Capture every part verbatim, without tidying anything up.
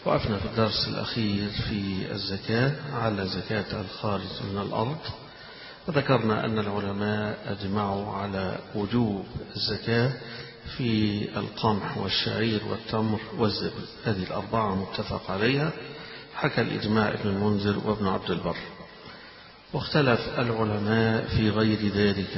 وقفنا في الدرس الأخير في الزكاة على زكاة الخارج من الأرض، وذكرنا أن العلماء أجمعوا على وجوب الزكاة في القمح والشعير والتمر والزبيب، هذه الأربعة متفق عليها، حكى الإجماع ابن المنذر وابن عبد البر. واختلف العلماء في غير ذلك،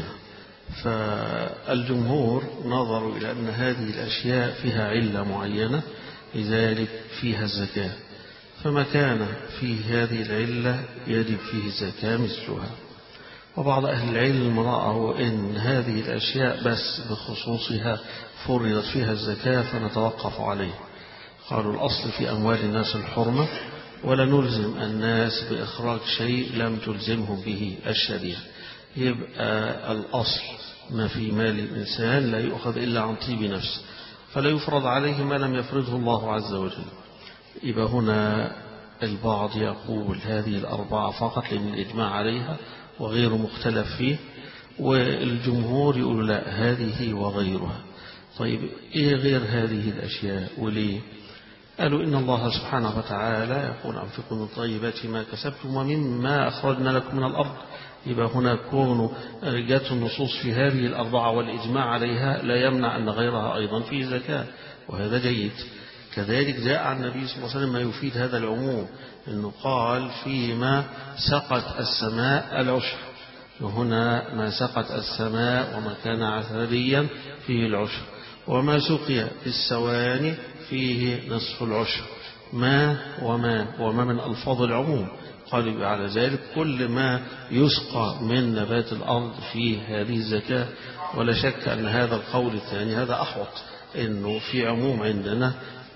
فالجمهور نظروا إلى أن هذه الأشياء فيها علة معينة لذلك فيها الزكاة، فما كان فيه هذه العلة يجب فيه الزكاة مثلها. وبعض أهل العلم رأوا أن هذه الأشياء بس بخصوصها فرضت فيها الزكاة فنتوقف عليه، قالوا الأصل في أموال الناس الحرمة، ولا نلزم الناس بإخراج شيء لم تلزمهم به الشريعة، يبقى الأصل ما في مال الإنسان لا يؤخذ إلا عن طيب نفس، فلا يفرض عليه ما لم يفرضه الله عز وجل. يبقى هنا البعض يقول هذه الأربعة فقط لأن الإجماع عليها وغير مختلف فيه، والجمهور يقول لا هذه وغيرها. طيب إيه غير هذه الأشياء وليه؟ قالوا إن الله سبحانه وتعالى يقول أنفقوا من طيبات ما كسبتم ومما أخرجنا لكم من الأرض. يبقى هنا كون جاءت النصوص في هذه الأربعة والإجماع عليها لا يمنع أن غيرها أيضا فيه زكاة، وهذا جيد. كذلك جاء عن النبي صلى الله عليه وسلم ما يفيد هذا العموم، أنه قال فيما سقت السماء العشر، وهنا ما سقت السماء وما كان عثريا فيه العشر، وما سقي في السواني فيه نصف العشر، ما وما وما من ألفاظ العموم. قالوا على ذلك كل ما يسقى من نبات الأرض فيه هذه الزكاة. ولا شك أن هذا القول الثاني هذا أحوط، إنه في عموم عندنا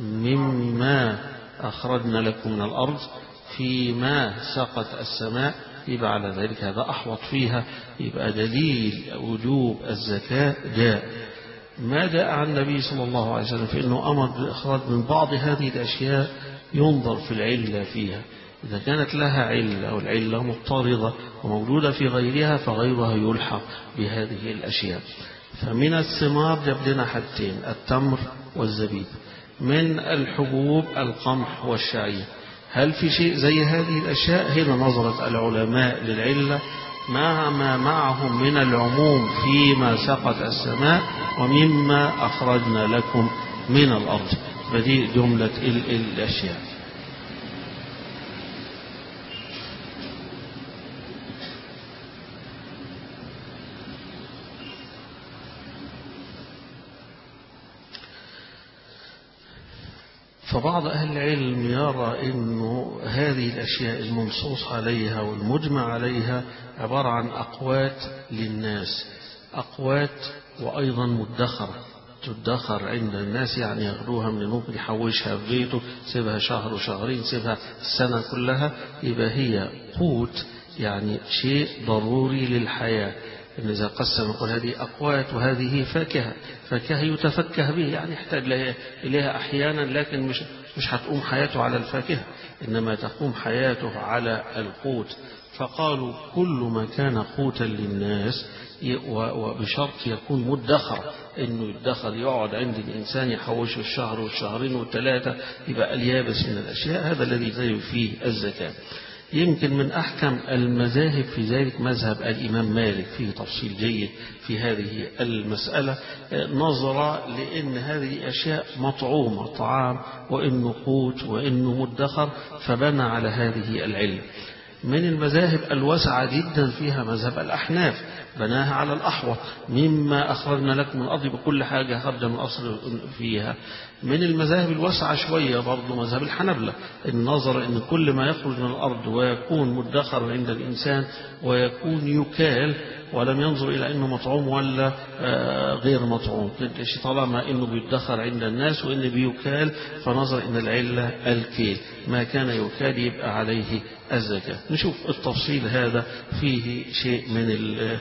مما أخرجنا لكم من الأرض فيما سقت السماء، يبقى على ذلك هذا أحوط فيها، يبقى دليل وجوب الزكاة جاء. ما جاء عن النبي صلى الله عليه وسلم في أنه أمر بالإخراج من بعض هذه الأشياء ينظر في العلة فيها، إذا كانت لها علة والعلة مضطردة وموجودة في غيرها فغيرها يلحق بهذه الأشياء. فمن الثمار جاب لنا حاجتين، التمر والزبيب. من الحبوب القمح والشعير. هل في شيء زي هذه الأشياء؟ هنا نظرت العلماء للعلة مع ما معهم من العموم فيما سقت السماء ومما أخرجنا لكم من الأرض، فدي جملة الأشياء. فبعض أهل العلم يرى أنه هذه الأشياء المنصوص عليها والمجمع عليها عبارة عن أقوات للناس، أقوات وأيضا مدخرة تدخر عند الناس، يعني ياخدوها من ممكن يحوشها في بيته، سيبها شهر وشهرين، سيبها السنة كلها، يبقى هي قوت، يعني شيء ضروري للحياة. إن إذا قسم يقول هذه أقوات وهذه فاكهة، فاكهة يتفكه به، يعني يحتاج إليها أحيانا، لكن مش مش هتقوم حياته على الفاكهة، إنما تقوم حياته على القوت. فقالوا كل ما كان قوتا للناس وبشرط يكون مدخر، إنه يدخر يقعد عند الإنسان يحوش الشهر والشهرين والثلاثة، يبقى اليابس من الأشياء، هذا الذي تجب فيه الزكاة. يمكن من أحكم المذاهب في ذلك مذهب الإمام مالك، فيه تفصيل جيد في هذه المسألة، نظر لأن هذه أشياء مطعومة طعام وإنه قوت وإنه مدخر، فبنى على هذه العلم. من المذاهب الواسعة جدا فيها مذهب الأحناف، بناها على الأحوط، مما أخرجنا لكم من الأرض بكل حاجة خرج من أصل فيها. من المذاهب الواسعة شوية برضو مذهب الحنبلة، النظر أن كل ما يخرج من الأرض ويكون مدخر عند الإنسان ويكون يكال، ولم ينظر إلى أنه مطعوم ولا غير مطعوم، طالما أنه بيدخر عند الناس وأنه بيكال، فنظر أن العلة الكيل، ما كان يكال يبقى عليه الزكاة. نشوف التفصيل هذا فيه شيء من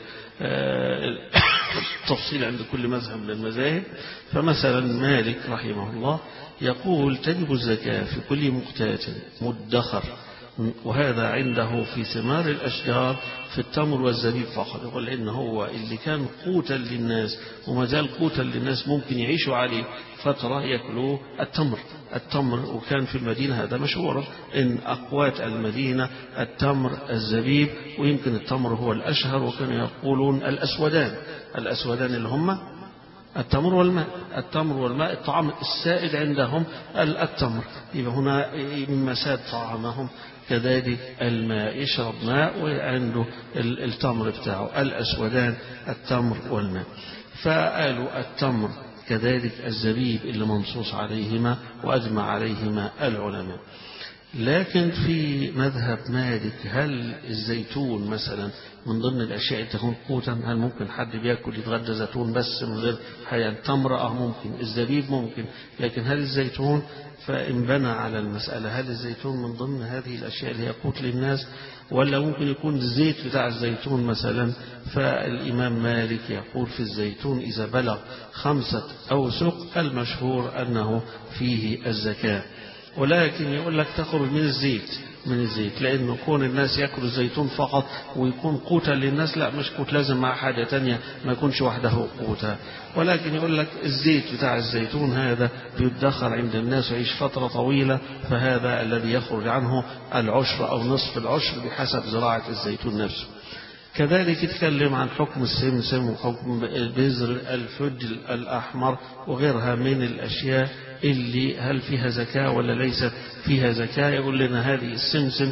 التفصيل عند كل مذهب من المذاهب. فمثلا مالك رحمه الله يقول تجب الزكاة في كل مقتات مدخر، وهذا عنده في ثمار الأشجار في التمر والزبيب فقط. يقول إن هو اللي كان قوتا للناس وما زال قوتا للناس ممكن يعيشوا عليه فترة يأكلوا التمر التمر، وكان في المدينة هذا مشهورا إن أقوات المدينة التمر الزبيب، ويمكن التمر هو الأشهر، وكانوا يقولون الأسودان الأسودان اللي هم التمر والماء. التمر والماء الطعام السائد عندهم التمر، يبقى هنا مما ساد طعامهم كذلك الماء، يشرب ماء وعنده التمر بتاعه الأسودان التمر والماء. فقالوا التمر كذلك الزبيب اللي منصوص عليهما وأجمع عليهما العلماء. لكن في مذهب مالك هل الزيتون مثلا من ضمن الأشياء تكون قوتا؟ هل ممكن حد بياكل يتغدى زيتون بس من غير حياة؟ التمر اه ممكن، الزبيب ممكن، لكن هل الزيتون؟ فإن بنى على المسألة هل الزيتون من ضمن هذه الأشياء اللي هي قوت للناس، ولا ممكن يكون الزيت بتاع الزيتون مثلا؟ فالإمام مالك يقول في الزيتون إذا بلغ خمسة أوسق المشهور أنه فيه الزكاة، ولكن يقول لك تخرج من الزيت من الزيت لأنه كون الناس يأكل الزيتون فقط ويكون قوتا للناس، لا مش قوت، لازم مع حاجة تانية ما يكونش وحده قوتا. ولكن يقول لك الزيت بتاع الزيتون هذا بيدخر عند الناس ويعيش فترة طويلة، فهذا الذي يخرج عنه العشر أو نصف العشر بحسب زراعة الزيتون نفسه. كذلك يتكلم عن حكم السمسم وحكم بذر الفجل الأحمر وغيرها من الأشياء اللي هل فيها زكاة ولا ليست فيها زكاة. يقول لنا هذه السمسم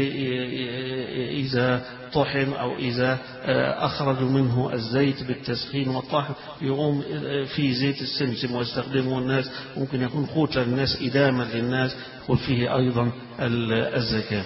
إذا طحن أو إذا أخرجوا منه الزيت بالتسخين والطحن يقوم في زيت السمسم ويستخدمه الناس، ممكن يكون قوتا للناس إداما للناس، يقول فيه أيضا الزكاة.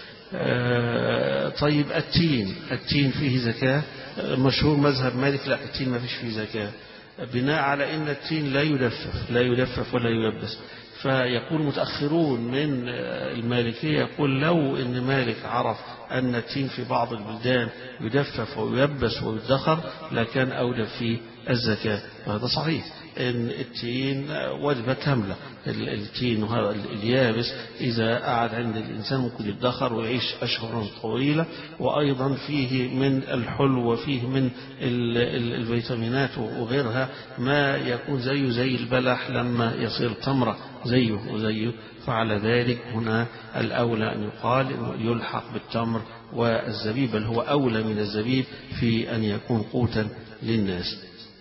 طيب التين التين فيه زكاة؟ مشهور مذهب مالك لا التين ما فيش فيه زكاة، بناء على أن التين لا يدفف لا يدفف ولا ييبس. فيقول متأخرون من المالكية يقول لو أن مالك عرف أن التين في بعض البلدان يدفف وييبس ويدخر لكان أوجب فيه الزكاة، وهذا صحيح إن التين وجبة كاملة. التين وهذا اليابس إذا قعد عند الإنسان ممكن يدخر ويعيش أشهرا طويلة، وأيضا فيه من الحلو وفيه من الفيتامينات وغيرها ما يكون زيه زي البلح لما يصير تمرة زيه وزيه. فعلى ذلك هنا الأولى أن يقال يلحق بالتمر والزبيب، بل هو أولى من الزبيب في أن يكون قوتا للناس.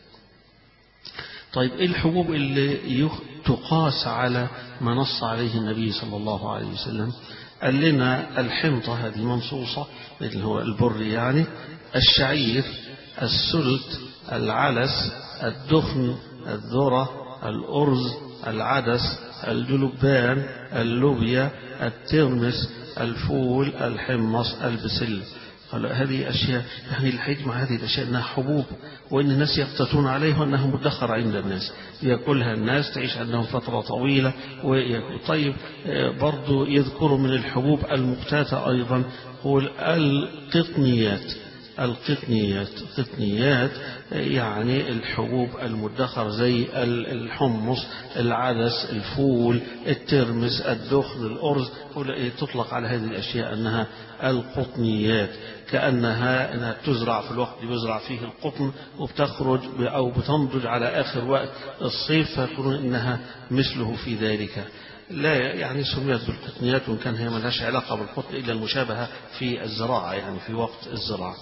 طيب إيه الحبوب اللي تقاس على ما نص عليه النبي صلى الله عليه وسلم؟ قال لنا الحنطة هذه منصوصة اللي هو البر يعني، الشعير، السلت، العلس، الدخن، الذرة، الأرز، العدس، الجلبان، اللوبيا، الترمس، الفول، الحمص، البسل. هذه أشياء يعني الحكمة هذه الأشياء أنها حبوب، وأن الناس يقتاتون عليها وأنها مدخرة عند الناس يأكلها الناس تعيش عندهم فترة طويلة ويأكل. طيب برضو يذكروا من الحبوب المقتاتة أيضا قول القطنيات. القطنيات قطنيات يعني الحبوب المدخر زي الحمص، العدس، الفول، الترمس، الدخن، الأرز، تطلق على هذه الأشياء أنها القطنيات، كأنها أنها تزرع في الوقت اللي بيزرع فيه القطن وبتخرج أو بتنضج على آخر وقت الصيف، فيقولون إنها مثله في ذلك. لا يعني سميت بالقطنيات وإن كان هي ما لهاش علاقة بالقطن إلا المشابهة في الزراعة يعني في وقت الزراعة.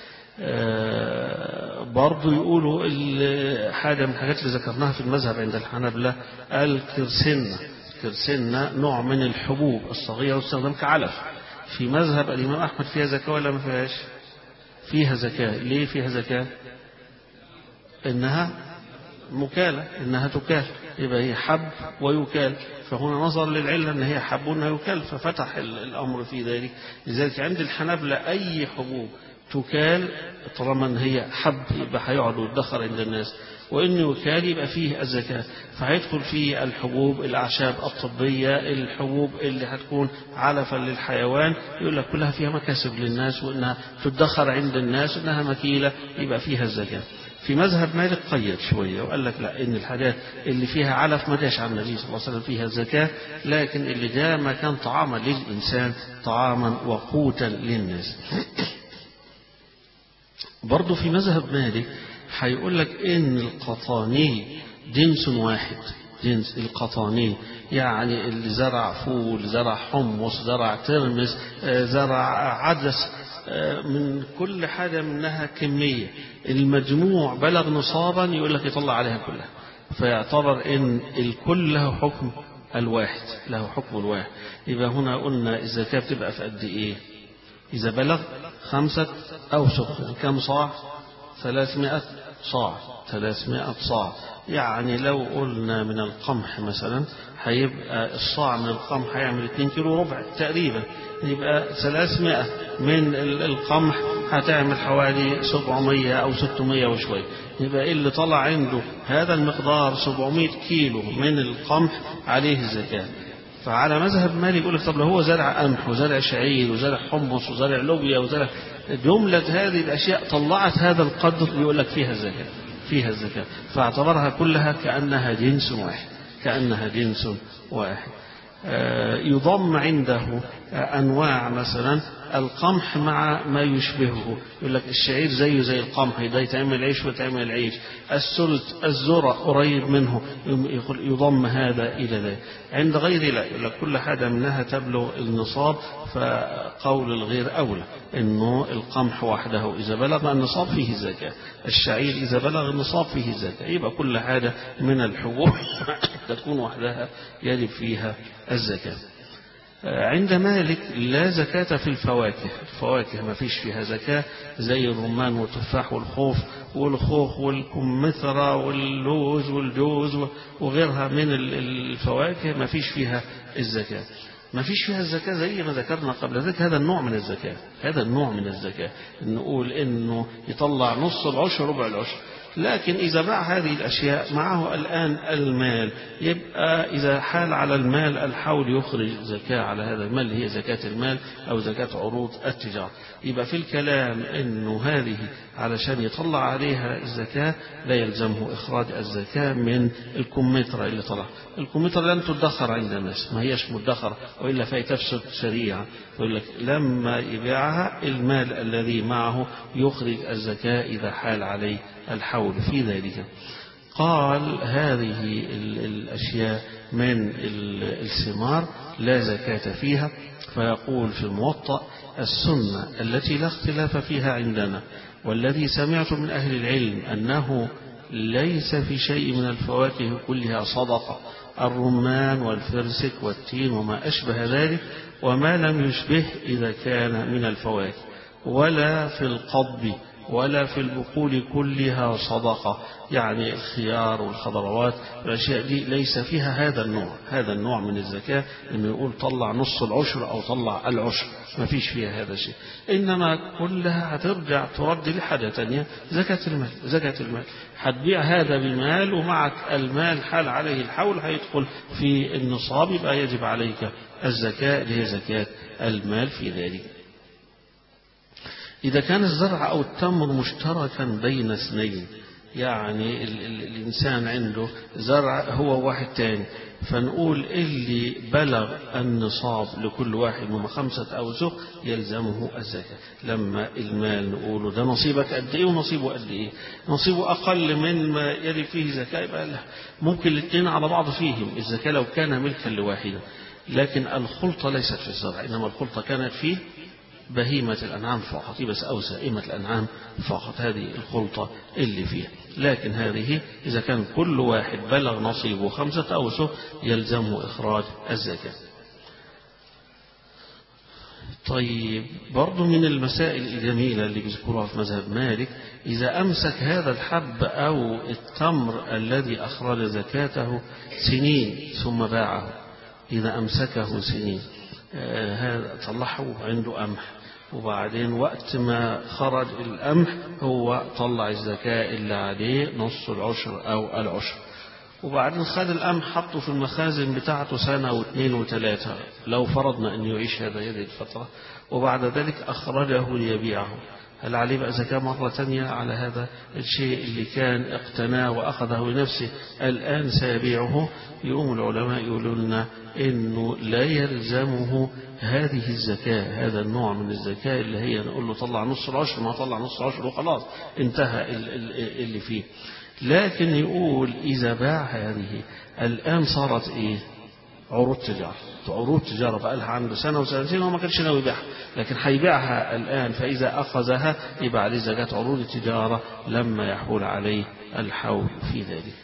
آه برضو يقولوا حاجة من الحاجات اللي ذكرناها في المذهب عند الحنابلة الكرسنة. الكرسنة نوع من الحبوب الصغيرة واستخدام كعلف. في مذهب الإمام أحمد فيها زكاة ولا ما فيهاش؟ فيها زكاة. ليه فيها زكاة؟ إنها مكالة، إنها تكال، يبقى هي حب ويكال، فهنا نظر للعلة أن هي حب وأنها يكال ففتح الأمر في ذلك. لذلك عند الحنابلة أي حبوب تكال طالما أن هي حب يبقى هيقعد ويدخر عند الناس، وإن يكال يبقى فيه الزكاة. فهيدخل فيه الحبوب، الأعشاب الطبية، الحبوب اللي هتكون علفا للحيوان، يقول لك كلها فيها مكاسب للناس وإنها تدخر عند الناس وإنها مكيلة يبقى فيها الزكاة. في مذهب مالك قيد شوية وقال لك لا، إن الحاجات اللي فيها علف ما جاش عن النبي صلى الله عليه وسلم فيها الزكاة، لكن اللي جاء ما كان طعاما للإنسان طعاما وقوتا للناس. برضو في مذهب مالك هيقول لك إن القطاني جنس واحد، الجنس القطاني، يعني اللي زرع فول، زرع حمص، زرع ترمس، زرع عدس، من كل حاجة منها كمية، المجموع بلغ نصابا يقول لك يطلع عليها كلها، فيعتبر ان الكل له حكم الواحد، له حكم الواحد. يبقى هنا قلنا الزكاة بتبقى في قد ايه؟ إذا بلغ خمسة أوسق، كم صاع؟ ثلاثمائة صاع، ثلاثمائة صاع. يعني لو قلنا من القمح مثلا هيبقى الصاع من القمح هيعمل اثنين كيلو ربع تقريبا، يبقى ثلاثمائة من القمح هتعمل حوالي سبعمائة أو ستمائة وشوية، يبقى اللي طلع عنده هذا المقدار سبعمائة كيلو من القمح عليه الزكاة. فعلى مذهب مالك يقول لك طب لو هو زرع قمح وزرع شعير وزرع حمص وزرع لوبيا وزرع جملة هذه الأشياء طلعت هذا القدر، يقول لك فيها الزكاة، فيها الزكاة، فاعتبرها كلها كأنها جنس واحد، كأنها جنس واحد. يضم عنده أنواع مثلا القمح مع ما يشبهه، يقول لك الشعير زيه زي القمح، ده يتعمل عيش ويتعمل عيش، السلت الذرة قريب منه، يضم هذا إلى ذلك. عند غير لا، يقول لك كل حاجة منها تبلغ النصاب، فقول الغير أولى، إنه القمح وحده إذا بلغ النصاب فيه الزكاة، الشعير إذا بلغ النصاب فيه الزكاة، يبقى كل حاجة من الحبوب تكون وحدها يجب فيها الزكاة. عند مالك لا زكاة في الفواكه، الفواكه ما فيش فيها زكاة، زي الرمان والتفاح والخوخ والخوخ والكمثرى واللوز والجوز وغيرها من الفواكه ما فيش فيها الزكاة. ما فيش فيها الزكاة زي ما ذكرنا قبل ذلك، هذا النوع من الزكاة، هذا النوع من الزكاة نقول إنه يطلع نص العشر ربع العشر. لكن إذا باع هذه الأشياء معه الآن المال، يبقى إذا حال على المال الحول يخرج زكاة على هذا المال، هي زكاة المال أو زكاة عروض التجارة. يبقى في الكلام إنه هذه علشان يطلع عليها الزكاة لا يلزمه إخراج الزكاة من الكمثرى اللي طلع. الكمثرى لن تدخر عند الناس، ما هيش مدخرة وإلا فهي تفسد شريعة، يقول لك لما يبيعها المال الذي معه يخرج الزكاة إذا حال عليه الحول في ذلك. قال هذه الأشياء من الثمار لا زكاة فيها، فيقول في الموطأ السنة التي لا اختلاف فيها عندنا والذي سمعت من أهل العلم أنه ليس في شيء من الفواكه كلها صدقة، الرمان والفرسك والتين وما أشبه ذلك، وما لم يشبه إذا كان من الفواكه، ولا في القضب ولا في البقول كلها صدقة، يعني الخيار والخضروات الأشياء دي ليس فيها هذا النوع، هذا النوع من الزكاة إنه يقول طلع نص العشر أو طلع العشر، ما فيش فيها هذا الشيء، إنما كلها هترجع ترد لحاجة تانية، زكاة المال، زكاة المال هتبيع هذا بمال ومعك المال حال عليه الحول هيدخل في النصاب، يبقى يجب عليك الزكاة اللي هي زكاة المال في ذلك. إذا كان الزرع أو التمر مشتركا بين اثنين، يعني ال ال الإنسان عنده زرع هو واحد تاني، فنقول اللي بلغ النصاب لكل واحد من خمسة أوسق يلزمه الزكاة. لما المال نقوله ده نصيبك قد إيه ونصيبه قد إيه، نصيبه أقل من ما يلي فيه زكاة يبقى له ممكن الاثنين على بعض فيهم الزكاة لو كان ملكا لواحدة، لكن الخلطة ليست في الزرع، إنما الخلطة كانت فيه بهيمة الأنعام فقط، بس أو سائمة الأنعام فقط، هذه الخلطة اللي فيها. لكن هذه إذا كان كل واحد بلغ نصيبه خمسة أوسق يلزمه إخراج الزكاة. طيب برضو من المسائل الجميلة اللي بيذكرها في مذهب مالك، إذا أمسك هذا الحب أو التمر الذي أخرج زكاته سنين ثم باعه، إذا أمسكه سنين هذا طلعه عنده قمح، وبعدين وقت ما خرج القمح هو طلع الزكاة اللي عليه نص العشر أو العشر، وبعدين خد القمح حطه في المخازن بتاعته سنة واثنين وثلاثة، لو فرضنا أن يعيش هذا هذه الفترة، وبعد ذلك أخرجه ليبيعه، هل عليه بقى زكاة مرة ثانية على هذا الشيء اللي كان اقتناه وأخذه لنفسه الآن سيبيعه؟ يقوم العلماء يقولون لنا إنه لا يلزمه هذه الزكاة، هذا النوع من الزكاة اللي هي نقول له طلع نص العشر، ما طلع نص العشر وخلاص انتهى اللي فيه، لكن يقول إذا باع هذه الآن صارت إيه؟ عروض تجارة، عروض تجارة بقى لها عنده سنة وسنتين وما كانش ناوي يبيعها، لكن هيبيعها الآن، فإذا أخذها يبقى عليه زكاة عروض التجارة لما يحول عليه الحول في ذلك.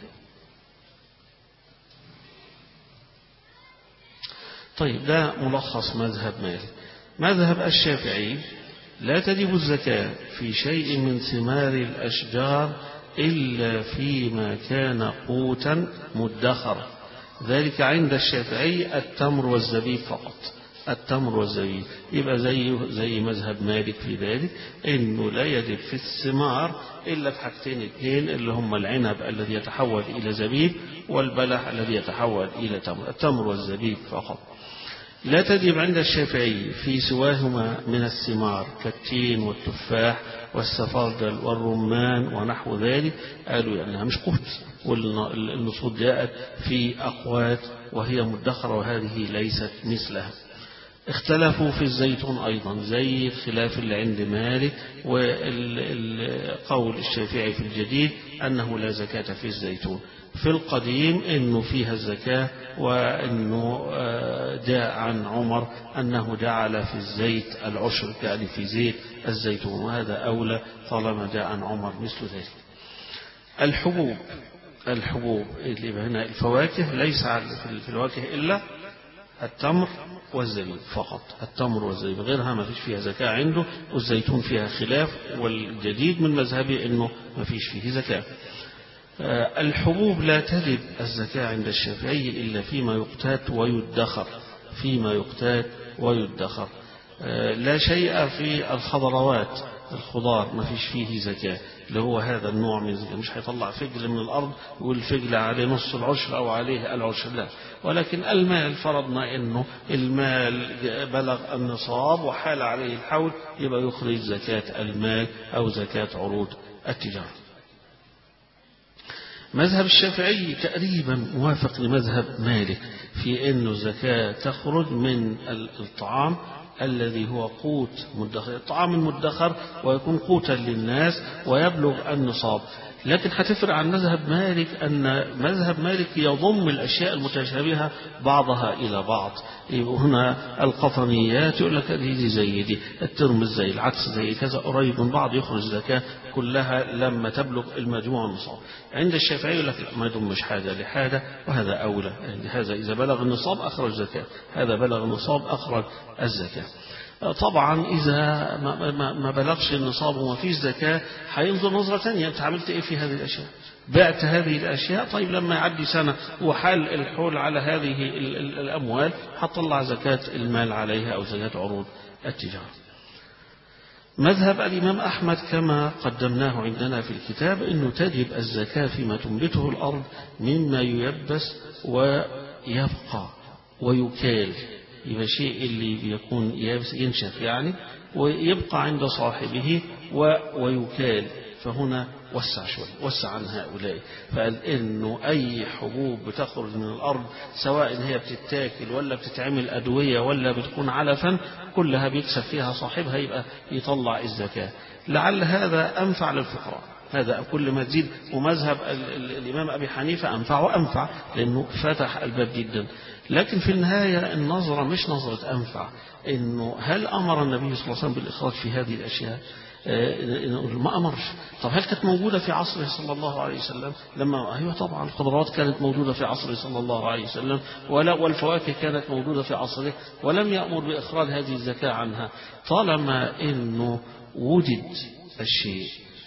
طيب ده ملخص مذهب مالك. مذهب الشافعي لا تجب الزكاة في شيء من ثمار الأشجار إلا فيما كان قوتا مدخرا، ذلك عند الشافعي التمر والزبيب فقط، التمر والزبيب. يبقى زي زي مذهب مالك في ذلك، انه لا يجب في الثمار الا في حاجتين اثنين اللي هم العنب الذي يتحول الى زبيب والبلح الذي يتحول الى تمر، التمر والزبيب فقط. لا تجب عند الشافعي في سواهما من الثمار كالتين والتفاح والسفرجل والرمان ونحو ذلك، قالوا لأنها مش قوت، والنصوص جاءت في أقوات وهي مدخرة وهذه ليست مثلها. اختلفوا في الزيتون أيضا زي خلاف اللي عند مالك، والقول الشافعي في الجديد أنه لا زكاة في الزيتون. في القديم أنه فيها الزكاة، وأنه جاء عن عمر أنه جعل في الزيت العشر، يعني في زيت الزيتون، وهذا أولى طالما جاء عن عمر مثل ذلك. الحبوب، الحبوب اللي هنا الفواكه، ليس في الفواكه إلا التمر والزبيب فقط، التمر والزبيب، غيرها ما فيش فيها زكاة عنده، والزيتون فيها خلاف، والجديد من مذهبي أنه ما فيش فيه زكاة. الحبوب لا تجب الزكاة عند الشافعي إلا فيما يقتات ويدخر، فيما يقتات ويدخر. لا شيء في الخضروات، الخضار ما فيش فيه زكاة، اللي هو هذا النوع من الزكاة. مش هيطلع فجل من الأرض والفجل عليه نص العشر أو عليه العشر، لا. ولكن المال فرضنا أنه المال بلغ النصاب وحال عليه الحول، يبقى يخرج زكاة المال أو زكاة عروض التجارة. مذهب الشافعي تقريبا موافق لمذهب مالك في أن الزكاة تخرج من الطعام الذي هو قوت مدخر، الطعام المدخر ويكون قوتا للناس ويبلغ النصاب. لكن هتفرق عن مذهب مالك أن مذهب مالك يضم الأشياء المتشابهة بعضها إلى بعض. هنا القطنيات يقول لك دي زي دي، الترمز زي العدس زي كذا، قريب من بعض، يخرج زكاة كلها لما تبلغ المجموع النصاب. عند الشافعي يقول لك لا، ما يضمش حاجة لحاجة، وهذا أولى. يعني هذا إذا بلغ النصاب أخرج زكاة، هذا بلغ النصاب أخرج الزكاة. طبعا إذا ما بلغش النصاب وما فيش زكاة، هينظر نظرة ثانية، أنت عملت إيه في هذه الأشياء؟ بعت هذه الأشياء، طيب لما يعدي سنة وحال الحول على هذه الأموال هتطلع زكاة المال عليها أو زكاة عروض التجارة. مذهب الإمام أحمد كما قدمناه عندنا في الكتاب أنه تجب الزكاة فيما تنبته الأرض مما ييبس ويبقى ويكال، يبقى شيء اللي بيكون ينشف يعني ويبقى عند صاحبه ويكال، فهنا وسع شوي، وسع عن هؤلاء، فقال إنه أي حبوب بتخرج من الأرض سواء هي بتتاكل ولا بتتعمل أدوية ولا بتكون علفا، كلها بيكسب فيها صاحبها، يبقى يطلع الزكاة. لعل هذا أنفع للفقراء، هذا كل ما تزيد. ومذهب الإمام أبي حنيفة أنفع وأنفع لأنه فتح الباب جدا. لكن في النهاية النظرة مش نظرة أنفع، إنه هل أمر النبي صلى الله عليه وسلم بالإخراج في هذه الأشياء؟ ما أمرش. طب هل كانت موجودة في عصره صلى الله عليه وسلم؟ لما أيوة طبعا الخضروات كانت موجودة في عصره صلى الله عليه وسلم، ولا والفواكه كانت موجودة في عصره، ولم يأمر بإخراج هذه الزكاة عنها. طالما إنه وجد الشيء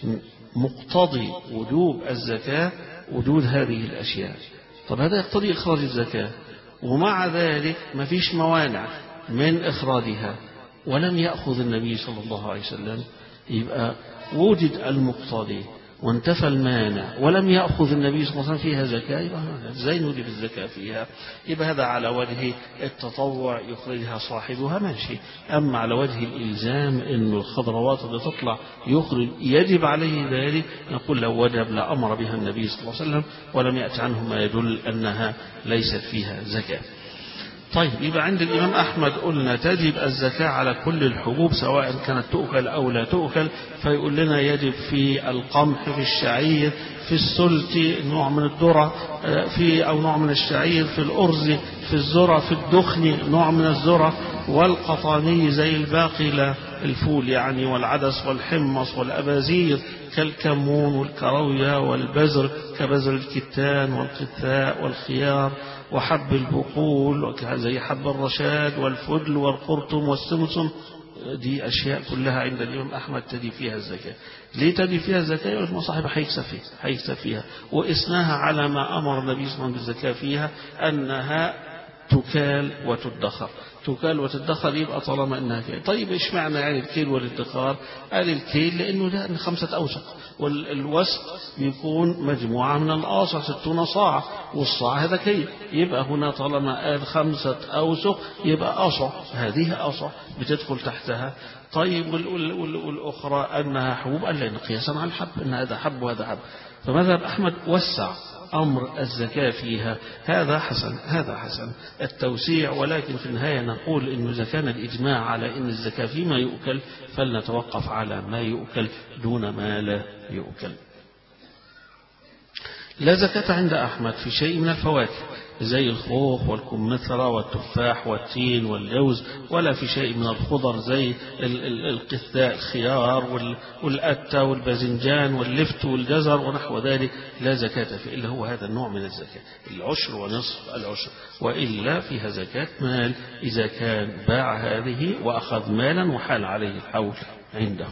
مقتضي وجوب الزكاة وجود هذه الأشياء، طب هذا يقتضي إخراج الزكاة، ومع ذلك ما فيش موانع من إخراجها ولم يأخذ النبي صلى الله عليه وسلم، يبقى وجد المقتضي وانتفى المانع ولم يأخذ النبي صلى الله عليه وسلم فيها زكاة، يبقى ازاي نوجب الزكاة فيها؟ يبقى هذا على وجه التطوع يخرجها صاحبها ماشي، أما على وجه الإلزام إنه الخضروات اللي تطلع يخرج يجب عليه ذلك، نقول لو وجب لأمر بها النبي صلى الله عليه وسلم ولم يأت عنه ما يدل أنها ليست فيها زكاة. طيب يبقى عند الإمام أحمد قلنا تجب الزكاة على كل الحبوب سواء كانت تؤكل أو لا تؤكل، فيقول لنا يجب في القمح، في الشعير، في السلت نوع من الذرة، في أو نوع من الشعير، في الأرز، في الذرة، في الدخن نوع من الذرة، والقطاني زي الباقلة الفول يعني، والعدس والحمص والأبازير كالكمون والكراوية والبزر كبزر الكتان والقثاء والخيار وحب البقول زي حب الرشاد والفدل والقرطم والسمسم. دي أشياء كلها عند الإمام أحمد تدي فيها الزكاة. ليه تدي فيها الزكاة؟ يقول لك صاحبها هيكسب فيها هيكسب فيها وإسناها على ما أمر النبي صلى الله عليه وسلم بالزكاة فيها، أنها تكال وتدخر. تكال وتدخر يبقى طالما انها كيل. طيب ايش معنى يعني الكيل والادخار؟ قال الكيل لانه ده خمسة اوسق، والوسق بيكون مجموعة من الاصع ستون صاع، والصاع هذا كيل، يبقى هنا طالما قال خمسة اوسق يبقى اصع، هذه اصع بتدخل تحتها. طيب والاخرى انها حبوب، قال لان قياسا على الحب ان هذا حب وهذا حب. فمذهب احمد وسع أمر الزكاة فيها، هذا حسن هذا حسن التوسيع، ولكن في النهاية نقول إنه إذا كان الإجماع على إن الزكاة فيما يؤكل فلنتوقف على ما يؤكل دون ما لا يؤكل. لا زكاة عند أحمد في شيء من الفواكه زي الخوخ والكمثرى والتفاح والتين واللوز، ولا في شيء من الخضر زي القثاء الخيار والأتة والباذنجان واللفت والجزر ونحو ذلك، لا زكاة فيه إلا هو هذا النوع من الزكاة العشر ونصف العشر، وإلا فيها زكاة مال إذا كان باع هذه وأخذ مالا وحال عليه الحول عنده.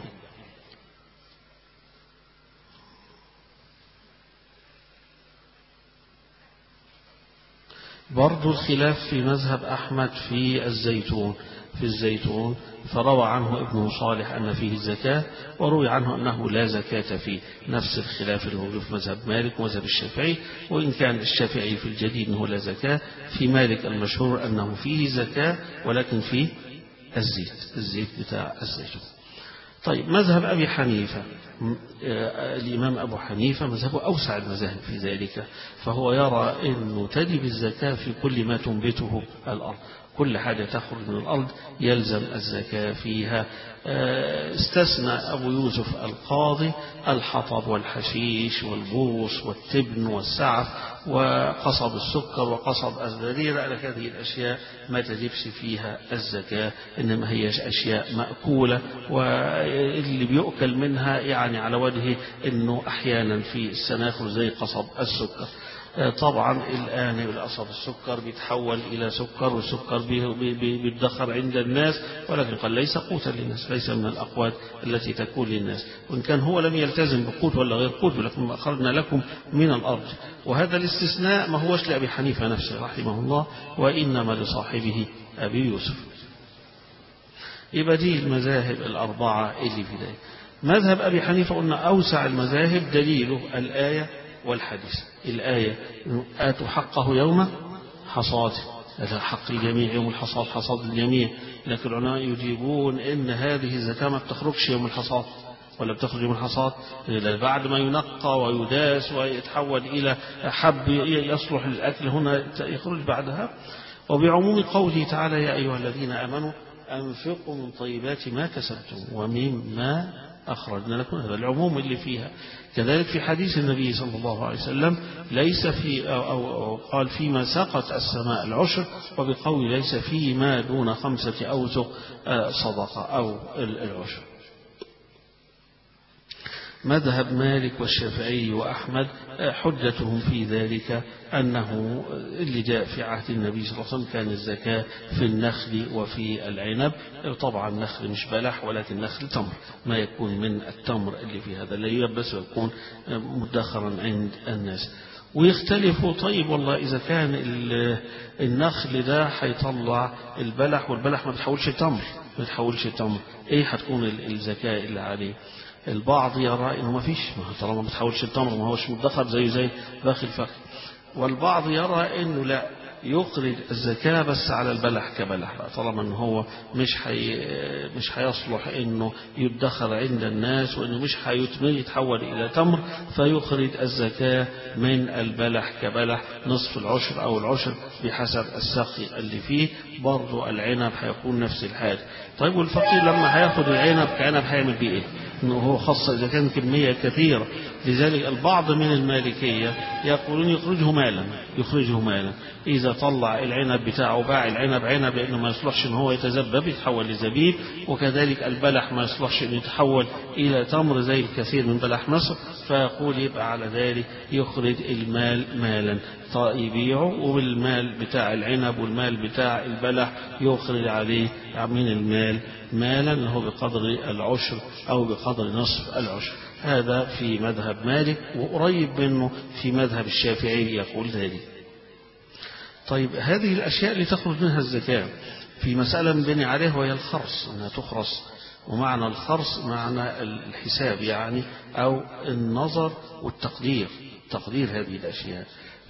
برضو الخلاف في مذهب أحمد في الزيتون في الزيتون فروى عنه ابن صالح أن فيه الزكاة، وروي عنه أنه لا زكاة فيه، نفس الخلاف الموجود في مذهب مالك ومذهب الشافعي، وإن كان الشافعي في الجديد أنه لا زكاة، في مالك المشهور أنه فيه زكاة ولكن فيه الزيت الزيت بتاع الزيتون. طيب مذهب أبي حنيفة، الإمام أبو حنيفة مذهبه أوسع المذاهب في ذلك، فهو يرى أنه تجب الزكاة في كل ما تنبته الأرض، كل حاجة تخرج من الأرض يلزم الزكاة فيها. استثنى أبو يوسف القاضي الحطب والحشيش والبوص والتبن والسعف وقصب السكر وقصب الزرير، على هذه الأشياء ما تجبش فيها الزكاة، إنما هي أشياء مأكولة واللي بيؤكل منها يعني على وجه أنه أحيانا في السناخر زي قصب السكر. طبعا الآن القصب السكر بيتحول إلى سكر، والسكر بيدخر عند الناس، ولكن قال ليس قوتا للناس، ليس من الأقوات التي تكون للناس، وإن كان هو لم يلتزم بقوت ولا غير قوت، ولكن أخرجنا لكم من الأرض. وهذا الاستثناء ما هوش لأبي حنيفة نفسه رحمه الله، وإنما لصاحبه أبي يوسف. يبقى دي المذاهب الأربعة اللي في ذلك. مذهب أبي حنيفة قلنا أوسع المذاهب، دليله الآية والحديث. الآية آتوا حقه يوم حصاده، هذا حق الجميع، يوم الحصاد حصاد الجميع، لكن العلماء يجيبون إن هذه الزكاة ما بتخرجش يوم الحصاد، ولا بتخرج يوم الحصاد بعد ما ينقى ويداس ويتحول إلى حب يصلح للأكل، هنا يخرج بعدها. وبعموم قوله تعالى يا أيها الذين آمنوا أنفقوا من طيبات ما كسبتم ومما أخرجنا لكم، هذا العموم اللي فيها. كذلك في حديث النبي صلى الله عليه وسلم ليس في أو, أو قال فيما سقط السماء العشر، وبقول ليس فيما دون خمسة أوسق صدقة أو العشر. مذهب مالك والشافعي وأحمد حجتهم في ذلك أنه اللي جاء في عهد النبي صلى الله عليه وسلم كان الزكاة في النخل وفي العنب. طبعا النخل مش بلح ولكن نخل تمر، ما يكون من التمر اللي في هذا لا يلبس ويكون مدخرا عند الناس. ويختلفوا طيب والله إذا كان النخل ده هيطلع البلح، والبلح ما بتحولش تمر ما بتحولش تمر إيه هتكون الزكاة اللي عليه؟ البعض يرى إنه ما فيش، ما طالما ما بتحولش التمر ما هوش مدخر زي زي باقي الفاكهة. والبعض يرى إنه لا، يخرج الزكاة بس على البلح كبلح بقى، طالما أنه هو مش حي مش هيصلح أنه يدخر عند الناس، وأنه مش هيتحول إلى تمر، فيخرج الزكاة من البلح كبلح نصف العشر أو العشر بحسب السقي اللي فيه. برضو العنب هيكون نفس الحال. طيب والفقير لما هياخد العنب كعنب هيعمل بيه إيه؟ إنه هو خاصة إذا كان كمية كثيرة. لذلك البعض من المالكية يقولون يخرجه مالا، يخرجه مالا إذا طلع العنب بتاعه باع العنب عنب، لأنه ما يصلحش إن هو يتزبب يتحول لزبيب، وكذلك البلح ما يصلحش إنه يتحول إلى تمر زي الكثير من بلح مصر، فيقول يبقى على ذلك يخرج المال مالا يبيعه، وبالمال بتاع العنب والمال بتاع البلح يخرج عليه من المال مالا اللي هو بقدر العشر أو بقدر نصف العشر. هذا في مذهب مالك، وقريب منه في مذهب الشافعي يقول ذلك. طيب هذه الأشياء اللي تخرج منها الزكاة في مسألة بني عليها وهي الخرص، أنها تخرص، ومعنى الخرص معنى الحساب يعني أو النظر والتقدير، تقدير هذه الأشياء.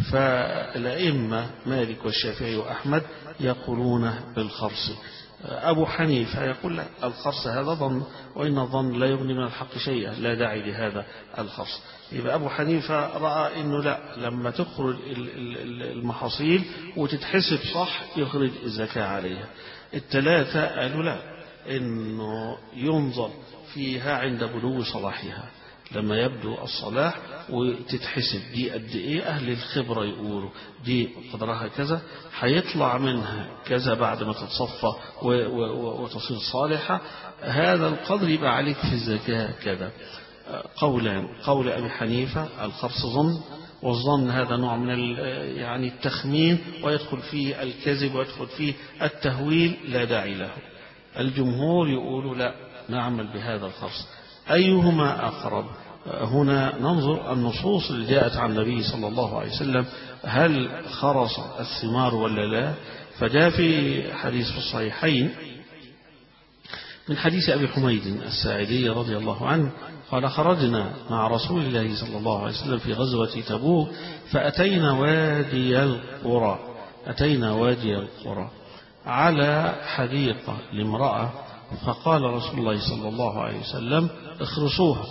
فالأئمة مالك والشافعي وأحمد يقولون بالخرص. أبو حنيفة يقول لا، الخرص هذا ظن، وإن الظن لا يغني من الحق شيئا، لا داعي لهذا الخرص. يبقى أبو حنيفة رأى إنه لا، لما تخرج المحاصيل وتتحسب صح يخرج الزكاة عليها. الثلاثة قالوا لا، إنه ينظر فيها عند بلوغ صلاحها، لما يبدو الصلاح وتتحسب دي قد ايه، اهل الخبرة يقولوا دي قدرها كذا، هيطلع منها كذا بعد ما تتصفى وتصير صالحة، هذا القدر يبقى عليك في الزكاة كذا. قولان، قول أبي حنيفة الخرص ظن، والظن هذا نوع من يعني التخمين، ويدخل فيه الكذب ويدخل فيه التهويل، لا داعي له. الجمهور يقولوا لا، نعمل بهذا الخرص. أيهما أقرب؟ هنا ننظر النصوص اللي جاءت عن النبي صلى الله عليه وسلم، هل خرص الثمار ولا لا؟ فجاء في حديث في الصحيحين من حديث أبي حميد الساعدي رضي الله عنه قال: خرجنا مع رسول الله صلى الله عليه وسلم في غزوة تبوك، فأتينا وادي القرى أتينا وادي القرى على حديقة لامرأة، فقال رسول الله صلى الله عليه وسلم: اخرسوها.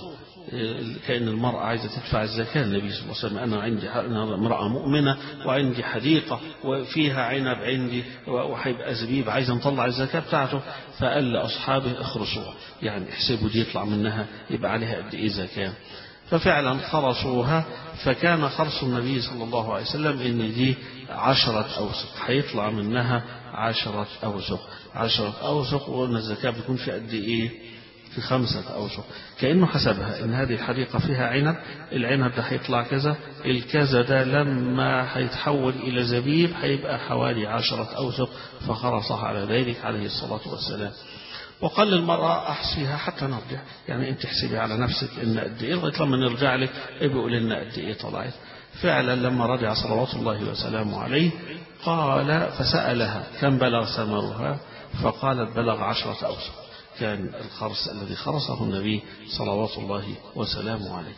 كأن المرأة عايزة تدفع الزكاة. النبي صلى الله عليه وسلم: أنا عندي أنا امرأة مؤمنة وعندي حديقة وفيها عنب عندي وحيبقى زبيب، عايز نطلع الزكاة بتاعته. فقال لأصحابه: اخرسوها، يعني احسبوا دي يطلع منها يبقى عليها قد إيه زكاة. ففعلا خرصوها، فكان خرص النبي صلى الله عليه وسلم إن دي عشرة أوسق، هيطلع منها عشرة أوسق. عشرة أوسق، وأن الزكاة بتكون في قد إيه؟ في خمسة أوسق. كأنه حسبها إن هذه الحديقة فيها عنب، العنب ده هيطلع كذا، الكذا ده لما هيتحول إلى زبيب هيبقى حوالي عشرة أوسق، فخرصها على ذلك عليه الصلاة والسلام. وقال للمرأة: أحصيها حتى نرجع، يعني أنت احسبي على نفسك إن قد إيه، لغاية لما نرجع لك بيقول لنا قد إيه طلعت. فعلا لما رجع صلوات الله وسلامه عليه قال، فسألها: كم بلغ ثمرها؟ فقالت: بلغ عشرة أوسق. كان الخرص الذي خرصه النبي صلوات الله وسلامه عليه.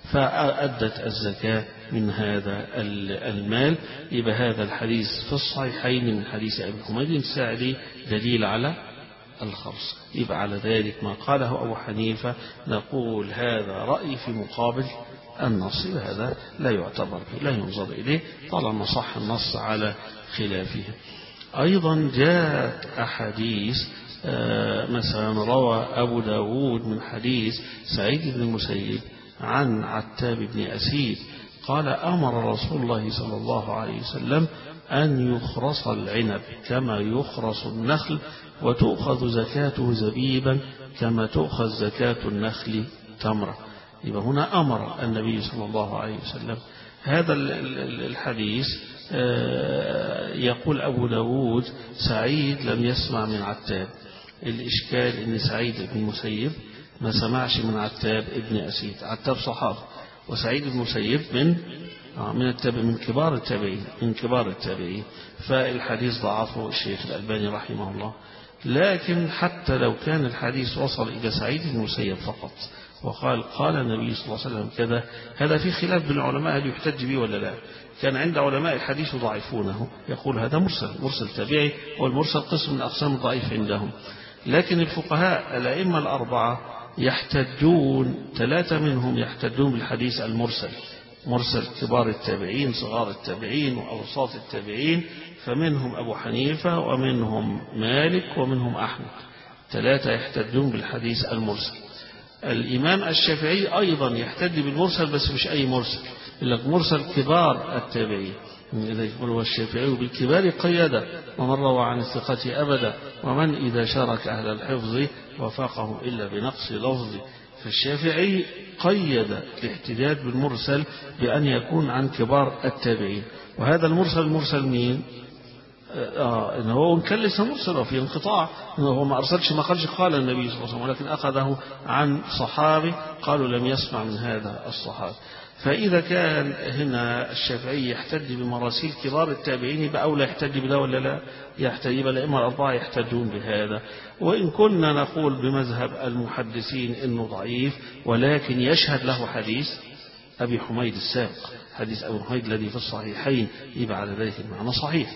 فأدت الزكاة من هذا المال. يبقى هذا الحديث في الصحيحين من حديث أبي حميد الساعدي دليل على الخرص. يبقى على ذلك ما قاله أبو حنيفة نقول هذا رأي في مقابل النص، هذا لا يعتبر به، لا ينظر إليه طالما صح النص على خلافه. أيضا جاءت أحاديث مثلا روى أبو داود من حديث سعيد بن المسيب عن عتاب بن أسيد قال: أمر رسول الله صلى الله عليه وسلم أن يخرص العنب كما يخرص النخل، وتؤخذ زكاته زبيبا كما تؤخذ زكاة النخل تمرة. يبقى هنا أمر النبي صلى الله عليه وسلم. هذا الحديث يقول أبو داود: سعيد لم يسمع من عتاب. الإشكال إن سعيد بن المسيب ما سمعش من عتاب ابن أسيد. عتاب صحابي، وسعيد بن المسيب من من التابع من كبار التابعين من كبار التابعين فالحديث ضعفه الشيخ الألباني رحمه الله. لكن حتى لو كان الحديث وصل إلى سعيد بن المسيب فقط وقال قال النبي صلى الله عليه وسلم كذا، هذا في خلاف بين العلماء هل يحتج به ولا لا. كان عند علماء الحديث يضعفونه، يقول هذا مرسل، مرسل تابعي، والمرسل قسم من أقسام الضعيف عندهم. لكن الفقهاء الأئمة الأربعة يحتجون، ثلاثة منهم يحتجون بالحديث المرسل، مرسل كبار التابعين، صغار التابعين، وأوساط التابعين، فمنهم أبو حنيفة ومنهم مالك ومنهم أحمد، ثلاثة يحتجون بالحديث المرسل. الإمام الشافعي أيضا يحتج بالمرسل، بس مش أي مرسل، لك مرسل كبار التابعين، إذا يقول الشافعي بالكبار قيدا، ومن روى عن الثقة أبدا، ومن إذا شارك أهل الحفظ وفاقه إلا بنقص لفظ. فالشافعي قيد الاحتجاج بالمرسل بأن يكون عن كبار التابعين. وهذا المرسل المرسل مين؟ آه إنه هو كان لسه مرسل وفي انقطاع، إنه هو ما أرسلش، ما قالش قال النبي صلى الله عليه وسلم، ولكن أخذه عن صحابي قالوا لم يسمع من هذا الصحابي. فإذا كان هنا الشافعي يحتج بمراسيل كبار التابعين، يبقى أولى يحتج بده ولا لا؟ يحتج، يبقى الأئمة الأربعة يحتجون بهذا. وإن كنا نقول بمذهب المحدثين إنه ضعيف، ولكن يشهد له حديث أبي حميد السابق، حديث أبي حميد الذي في الصحيحين، يبقى على ذلك المعنى صحيح.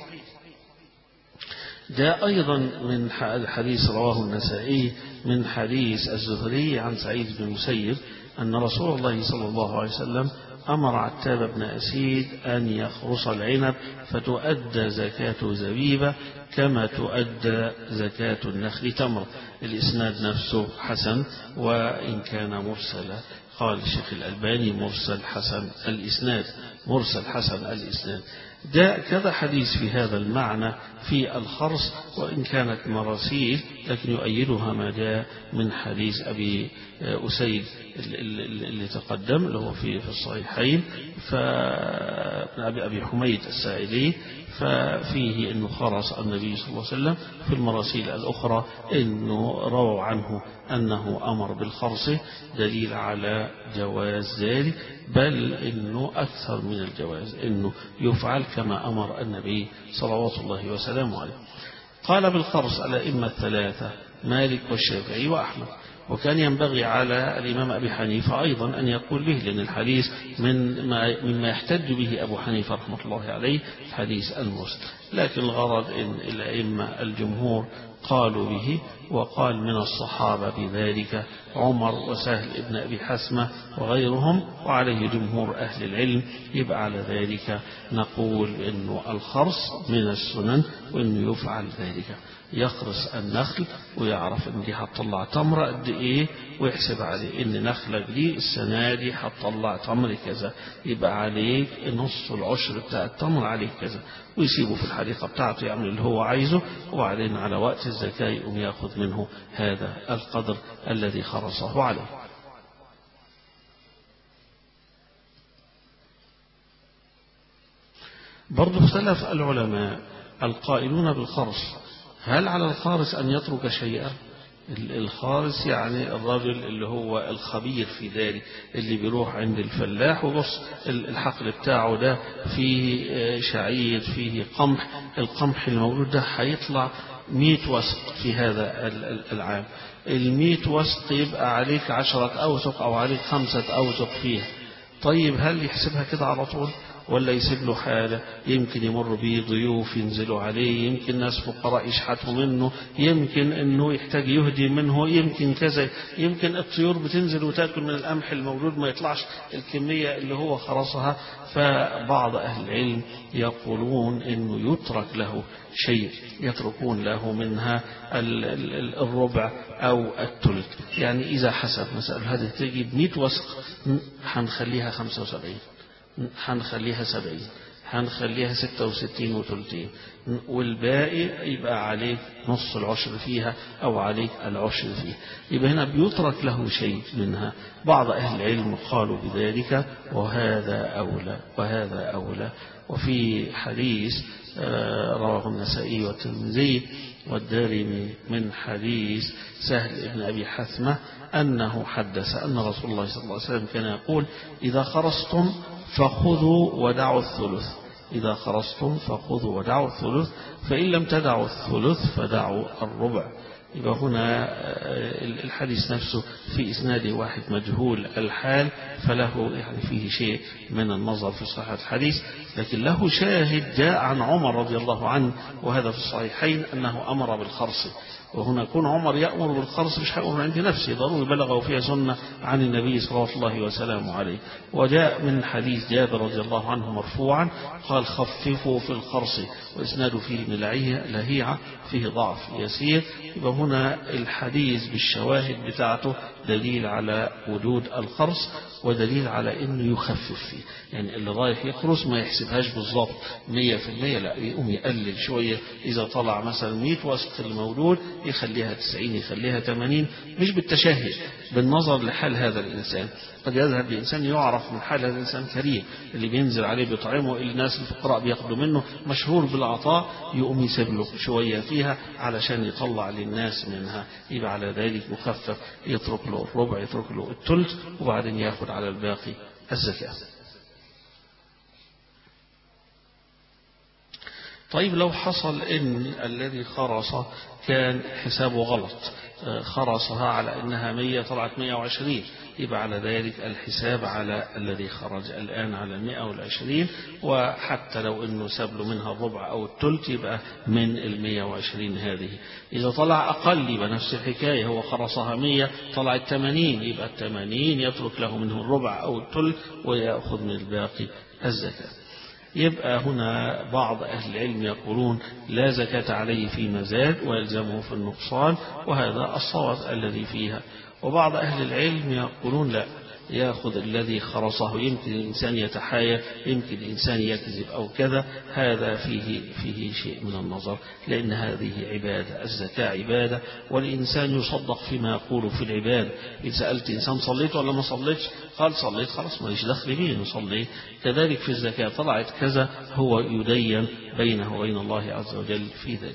جاء أيضا من الحديث رواه النسائي من حديث الزهري عن سعيد بن المسيب أن رسول الله صلى الله عليه وسلم أمر عتاب بن أسيد أن يخرص العنب فتؤدى زكاة زبيبة كما تؤدى زكاة النخل تمر. الإسناد نفسه حسن وإن كان مرسلا، قال الشيخ الألباني مرسل حسن الإسناد، مرسل حسن الإسناد. جاء كذا حديث في هذا المعنى في الخرص، وإن كانت مراسيل لكن يؤيدها ما جاء من حديث أبي أسيد اللي تقدم له في الصحيحين، فأبي أبي حميد السائلي، ففيه أنه خرص النبي صلى الله عليه وسلم. في المراسيل الأخرى أنه رووا عنه أنه أمر بالخرص، دليل على جواز ذلك، بل أنه أكثر من الجواز، أنه يفعل كما أمر النبي صلوات الله وسلامه عليه. قال بالخرص الأئمة الثلاثة مالك والشافعي وأحمد، وكان ينبغي على الإمام أبي حنيفة أيضا أن يقول به، لأن الحديث من ما مما يحتج به أبو حنيفة رحمة الله عليه حديث المرسل. لكن الغرض أن الأئمة الجمهور قالوا به، وقال من الصحابة بذلك عمر وسهل ابن أبي حسمة وغيرهم، وعليه جمهور أهل العلم. يبقى على ذلك نقول إنه الخرص من السنن، وإنه يفعل ذلك، يخرص النخل ويعرف إن دي هتطلع تمرة قد إيه، ويحسب عليه إن نخلك دي السنة دي هتطلع تمر كذا، يبقى عليك نص العشر بتاع التمر عليك كذا، ويسيبه في الحديقة بتاعته يعمل اللي هو عايزه، وبعدين على وقت الزكاة يقوم ياخذ منه هذا القدر الذي خرصه عليه. برضو اختلف العلماء القائلون بالخرص، هل على الخارص أن يترك شيئا؟ الخارص يعني الرجل اللي هو الخبير في ذلك، اللي بيروح عند الفلاح وبص الحقل بتاعه ده فيه شعير فيه قمح، القمح الموجود ده هيطلع مئة وسق في هذا العام، المئة وسق يبقى عليك عشرة أوسق أو عليك خمسة أوسق فيها. طيب هل يحسبها كده على طول ولا يسيب له حالة؟ يمكن يمر به ضيوف ينزلوا عليه، يمكن ناس فقراء يشحتوا منه، يمكن انه يحتاج يهدي منه، يمكن كذا، يمكن الطيور بتنزل وتاكل من القمح الموجود ما يطلعش الكمية اللي هو خرصها. فبعض أهل العلم يقولون انه يترك له شيء، يتركون له منها الربع أو الثلث. يعني إذا حسب مثلا هذه تجيب مئة وسق، هنخليها خمسة وسبعين، هنخليها سبعين، هنخليها ستة وستين وثلثين، والباقي يبقى عليك نص العشر فيها أو عليك العشر فيها. يبقى هنا بيترك له شيء منها. بعض أهل العلم قالوا بذلك، وهذا أولى وهذا أولى. وفي حديث رواه النسائي والترمذي والدارمي من حديث سهل بن أبي حثمة أنه حدث أن رسول الله صلى الله عليه وسلم كان يقول: إذا خرصتم فخذوا ودعوا الثلث، إذا خرصتم فخذوا ودعوا الثلث، فإن لم تدعوا الثلث فدعوا الربع. يبقى هنا الحديث نفسه في إسناده واحد مجهول الحال، فله يعني فيه شيء من النظر في صحة الحديث، لكن له شاهد جاء عن عمر رضي الله عنه، وهذا في الصحيحين أنه أمر بالخرص. وهنا يكون عمر يأمر بالخرص مش هيأمر عند نفسه، ضروري بلغه فيها سنة عن النبي صلى الله وسلامه عليه. وجاء من حديث جابر رضي الله عنه مرفوعا قال خففوا في الخرص، وإسناده فيه لهيعة فيه ضعف يسير. يبقى هنا الحديث بالشواهد بتاعته دليل على وجود الخرص، ودليل على انه يخفف فيه، يعني اللي رايح يخرص ما يحسبهاش بالضبط مية في المية، لا يقوم يقلل شوية. إذا طلع مثلا مئة وسط المولود يخليها تسعين، يخليها ثمانين، مش بالتشهي، بالنظر لحال هذا الإنسان. قد يذهب الإنسان يعرف من حال هذا الإنسان كريم، اللي بينزل عليه بيطعمه، اللي الناس الفقراء بياخدوا منه، مشهور بالعطاء، يقوم يسيب له شوية فيها علشان يطلع للناس منها، يبقى على ذلك مخفف، يترك له الربع، يترك له الثلث، وبعدين ياخد على الباقي الزكاة. طيب لو حصل ان الذي خرص كان حسابه غلط، خرصها على انها مية طلعت مية وعشرين، يبقى على ذلك الحساب على الذي خرج الآن على مئة والعشرين، وحتى لو انه ساب له منها الربع او الثلث يبقى من المية وعشرين هذه. إذا طلع أقل يبقى نفس الحكاية، هو خرصها مية طلعت ثمانين، يبقى الثمانين يترك له منه الربع أو الثلث ويأخذ من الباقي الزكاة. يبقى هنا بعض أهل العلم يقولون لا زكاة عليه فيما زاد ويلزمه في النقصان، وهذا الصواب الذي فيها. وبعض أهل العلم يقولون لا، يأخذ الذي خرصه، يمكن الإنسان يتحايل، يمكن الإنسان يكذب أو كذا، هذا فيه فيه شيء من النظر، لأن هذه عبادة، الزكاة عبادة، والإنسان يصدق فيما يقول في العبادة. إذا سألت إنسان صليت ولا ما صليتش، قال صليت، خلاص ماليش دخل بيه نصلي. كذلك في الزكاة طلعت كذا، هو يدين بينه وبين الله عز وجل في ذلك.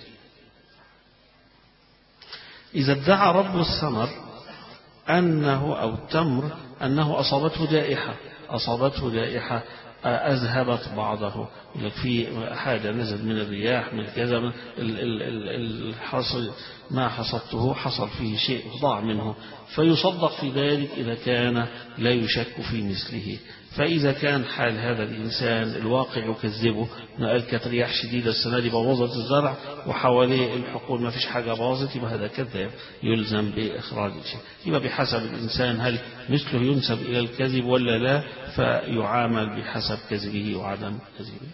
إذا ادعى رب الثمر أنه أو التمر أنه أصابته جائحة، أصابته جائحة أذهبت بعضه، في حاجة نزل من الرياح من كذا، الحصل ما حصدته حصل فيه شيء ضاع منه، فيصدق في ذلك إذا كان لا يشك في مثله. فإذا كان حال هذا الإنسان الواقع يكذبه، قال كانت رياح شديدة السنة دي بوظت الزرع وحواليه الحقول ما فيش حاجة باظت، يبقى هذا كذاب يلزم بإخراج شيء. يبقى بحسب الإنسان هل مثله ينسب إلى الكذب ولا لا، فيعامل بحسب كذبه وعدم كذبه.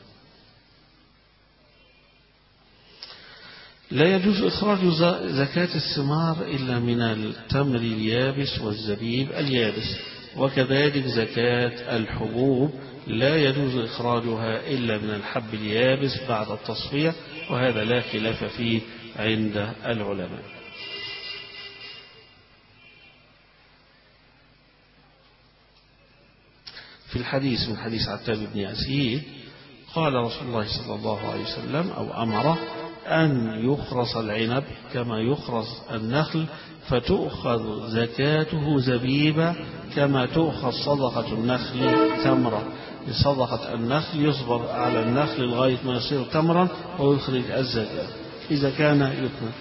لا يجوز إخراج زكاة الثمار إلا من التمر اليابس والزبيب اليابس، وكذلك زكاة الحبوب لا يجوز إخراجها إلا من الحب اليابس بعد التصفية، وهذا لا خلاف فيه عند العلماء. في الحديث من حديث عتاب بن أسيد قال رسول الله صلى الله عليه وسلم أو أمر أن يخرص العنب كما يخرص النخل، فتؤخذ زكاته زبيبا كما تؤخذ صدقة النخل تمرة. بصدقة النخل يصبر على النخل لغاية ما يصير تمرا ويخرج الزكاة إذا كان يثمر.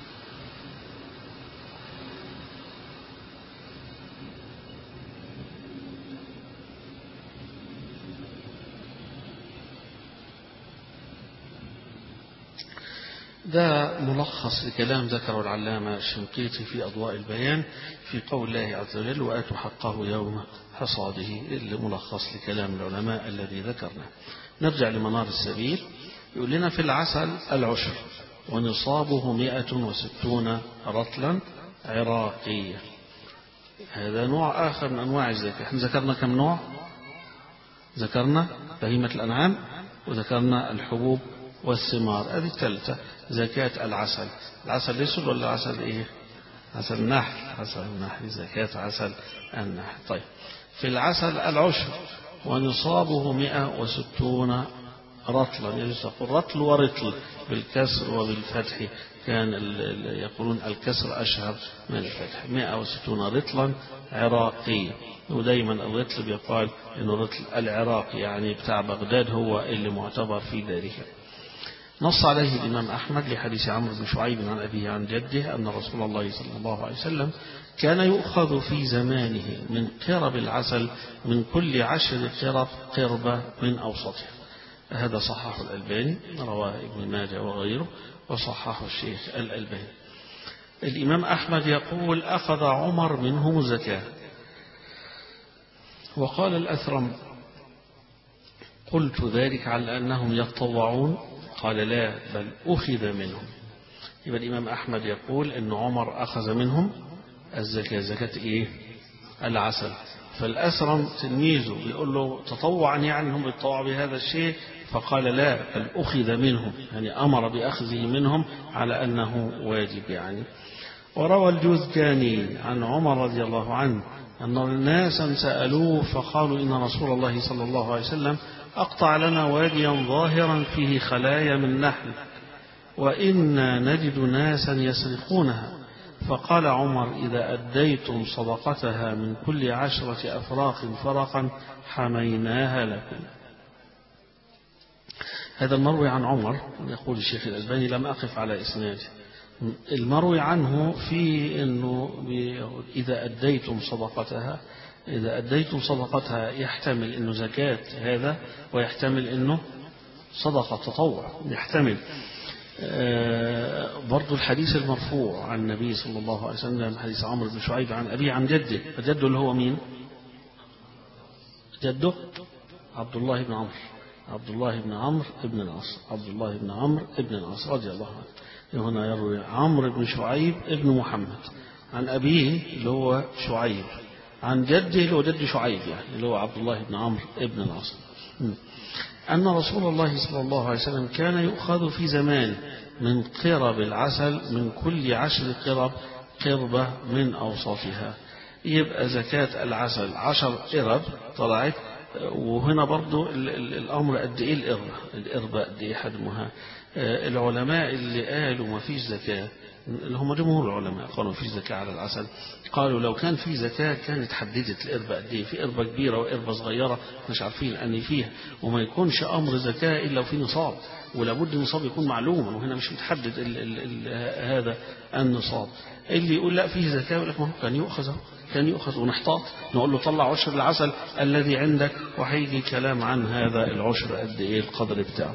ده ملخص لكلام ذكره العلامة الشنقيطي في أضواء البيان في قول الله عز وجل وآتوا حقه يوم حصاده، الملخص لكلام العلماء الذي ذكرنا. نرجع لمنار السبيل، يقول لنا في العسل العشر ونصابه مئة وستون رطلا عراقية. هذا نوع آخر من أنواع الزكاة. احنا ذكرنا كم نوع؟ ذكرنا بهيمة الأنعام وذكرنا الحبوب والثمار، هذه الثالثة. زكاة العسل، العسل الأسود ولا عسل إيه؟ عسل النحل، عسل النحل، زكاة عسل النحل. طيب في العسل العشر ونصابه مئة وستون رطلا، يعني تقول رطل ورطل بالكسر وبالفتح، كان يقولون الكسر أشهر من الفتح. مئة وستون رطلا عراقية، ودايما الرطل بيقال إنه رطل العراق، يعني بتاع بغداد هو اللي معتبر في ذلك. نص عليه الإمام أحمد لحديث عمرو بن شعيب عن أبيه عن جده أن رسول الله صلى الله عليه وسلم كان يؤخذ في زمانه من قرب العسل من كل عشر قرب قربة من أوسطها. هذا صححه الألباني، رواه ابن ماجه وغيره، وصححه الشيخ الألباني. الإمام أحمد يقول أخذ عمر منهم الزكاة. وقال الأثرم قلت ذلك على أنهم يتطوعون؟ قال لا، بل أخذ منهم. يبقى الإمام أحمد يقول أن عمر أخذ منهم الزكاة. زكاة إيه؟ العسل. فالأثرم تلميذه بيقول له تطوعا يعني هم يتطوعوا بهذا الشيء؟ فقال لا، بل أخذ منهم، يعني أمر بأخذه منهم على أنه واجب يعني. وروى الجوزجاني عن عمر رضي الله عنه أن ناسا سألوه فقالوا إن رسول الله صلى الله عليه وسلم أقطع لنا واديا ظاهرا فيه خلايا من نحل وإنا نجد ناسا يسرقونها. فقال عمر إذا أديتم صدقتها من كل عشرة أفراق فرقا حميناها لكم. هذا المروي عن عمر، يقول الشيخ الألباني لم أقف على إسناده. المروي عنه في أنه إذا أديتم صدقتها، إذا أديتم صدقتها يحتمل أنه زكاة هذا، ويحتمل أنه صدقة تطوع، يحتمل. آه برضو الحديث المرفوع عن النبي صلى الله عليه وسلم حديث عمرو بن شعيب عن أبيه عن جده. فجده اللي هو مين؟ جده عبد الله بن عمرو عبد الله بن عمرو بن العاص عبد الله بن عمرو بن العاص رضي الله عنه. هنا يروي عمرو بن شعيب ابن محمد عن أبيه اللي هو شعيب عن جده اللي هو جد شعيب يعني اللي هو عبد الله بن عمرو بن العاص أن رسول الله صلى الله عليه وسلم كان يؤخذ في زمان من قرب العسل من كل عشر قرب قربة من أوسطها. يبقى زكاة العسل عشر قرب طلعت. وهنا برضو الأمر قد إيه القربة القربة قد إيه حجمها. العلماء اللي قالوا ما فيش زكاة اللي هم جمهور العلماء قالوا في زكاة على العسل، قالوا لو كان في زكاة كانت حددت القربة قد ايه، في قربة كبيرة وقربة صغيرة مش عارفين أن فيها، وما يكونش أمر زكاة إلا وفي نصاب، ولابد النصاب يكون معلوما، وهنا مش متحدد ال ال ال هذا النصاب. اللي يقول لا فيه زكاة يقول لك ما هو كان يؤخذ كان يؤخذ ونحتاط نقول له طلع عشر العسل الذي عندك، وهيجي كلام عن هذا العشر قد ايه القدر بتاعه.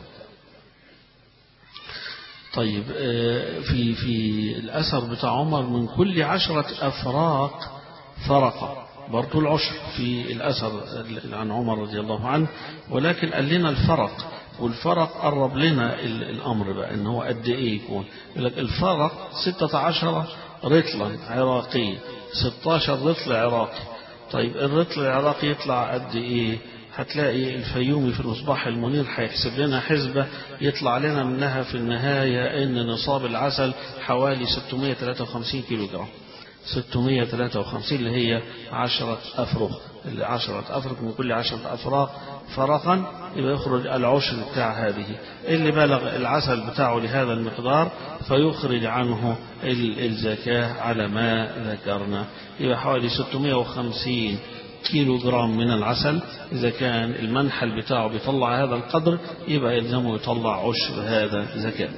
طيب في في الأثر بتاع عمر من كل عشرة أفراق فرقة، برضو العشر في الأثر عن عمر رضي الله عنه، ولكن قال لنا الفرق، والفرق قرب لنا الأمر بقى إن هو قد إيه يكون. يقول لك الفرق ستة عشر رطلا عراقي، ستة عشر رطل عراقي. طيب الرطل العراقي يطلع قد إيه؟ هتلاقي الفيومي في المصباح المنير هيحسب لنا حسبة يطلع لنا منها في النهاية ان نصاب العسل حوالي ستمائة وثلاثة وخمسين كيلو جرام، ستمائة وثلاثة وخمسين اللي هي عشرة أفرق، اللي عشرة أفرق من كل عشرة أفراق فرقا يبقى يخرج العشر بتاع هذه. اللي بلغ العسل بتاعه لهذا المقدار فيخرج عنه الزكاة على ما ذكرنا، يبقى حوالي ستمائة وخمسين كيلو جرام من العسل. إذا كان المنحل بتاعه بيطلع هذا القدر يبقى يلزمه يطلع عشر هذا زكاة.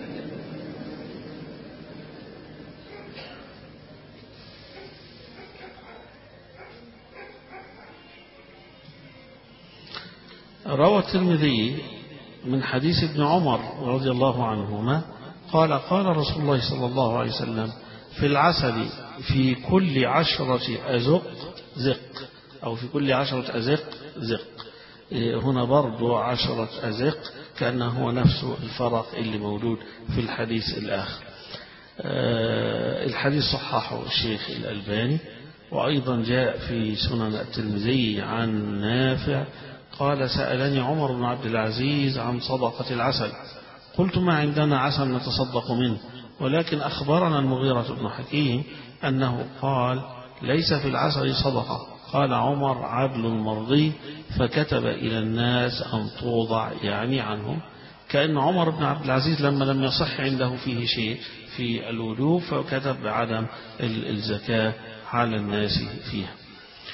روى الترمذي من حديث ابن عمر رضي الله عنهما قال قال رسول الله صلى الله عليه وسلم في العسل في كل عشرة أزق زق، أو في كل عشرة أزق زق. هنا برضو عشرة أزق كأنه هو نفس الفرق اللي موجود في الحديث الآخر. الحديث صححه الشيخ الألباني، وأيضا جاء في سنن الترمذي عن نافع قال سألني عمر بن عبد العزيز عن صدقة العسل، قلت ما عندنا عسل نتصدق منه، ولكن أخبرنا المغيرة بن حكيم أنه قال ليس في العسل صدقة. قال عمر عدل مرضي، فكتب إلى الناس أن توضع يعني عنهم، كأن عمر بن عبد العزيز لما لم يصح عنده فيه شيء في الوجوب فكتب بعدم الزكاة على الناس فيها.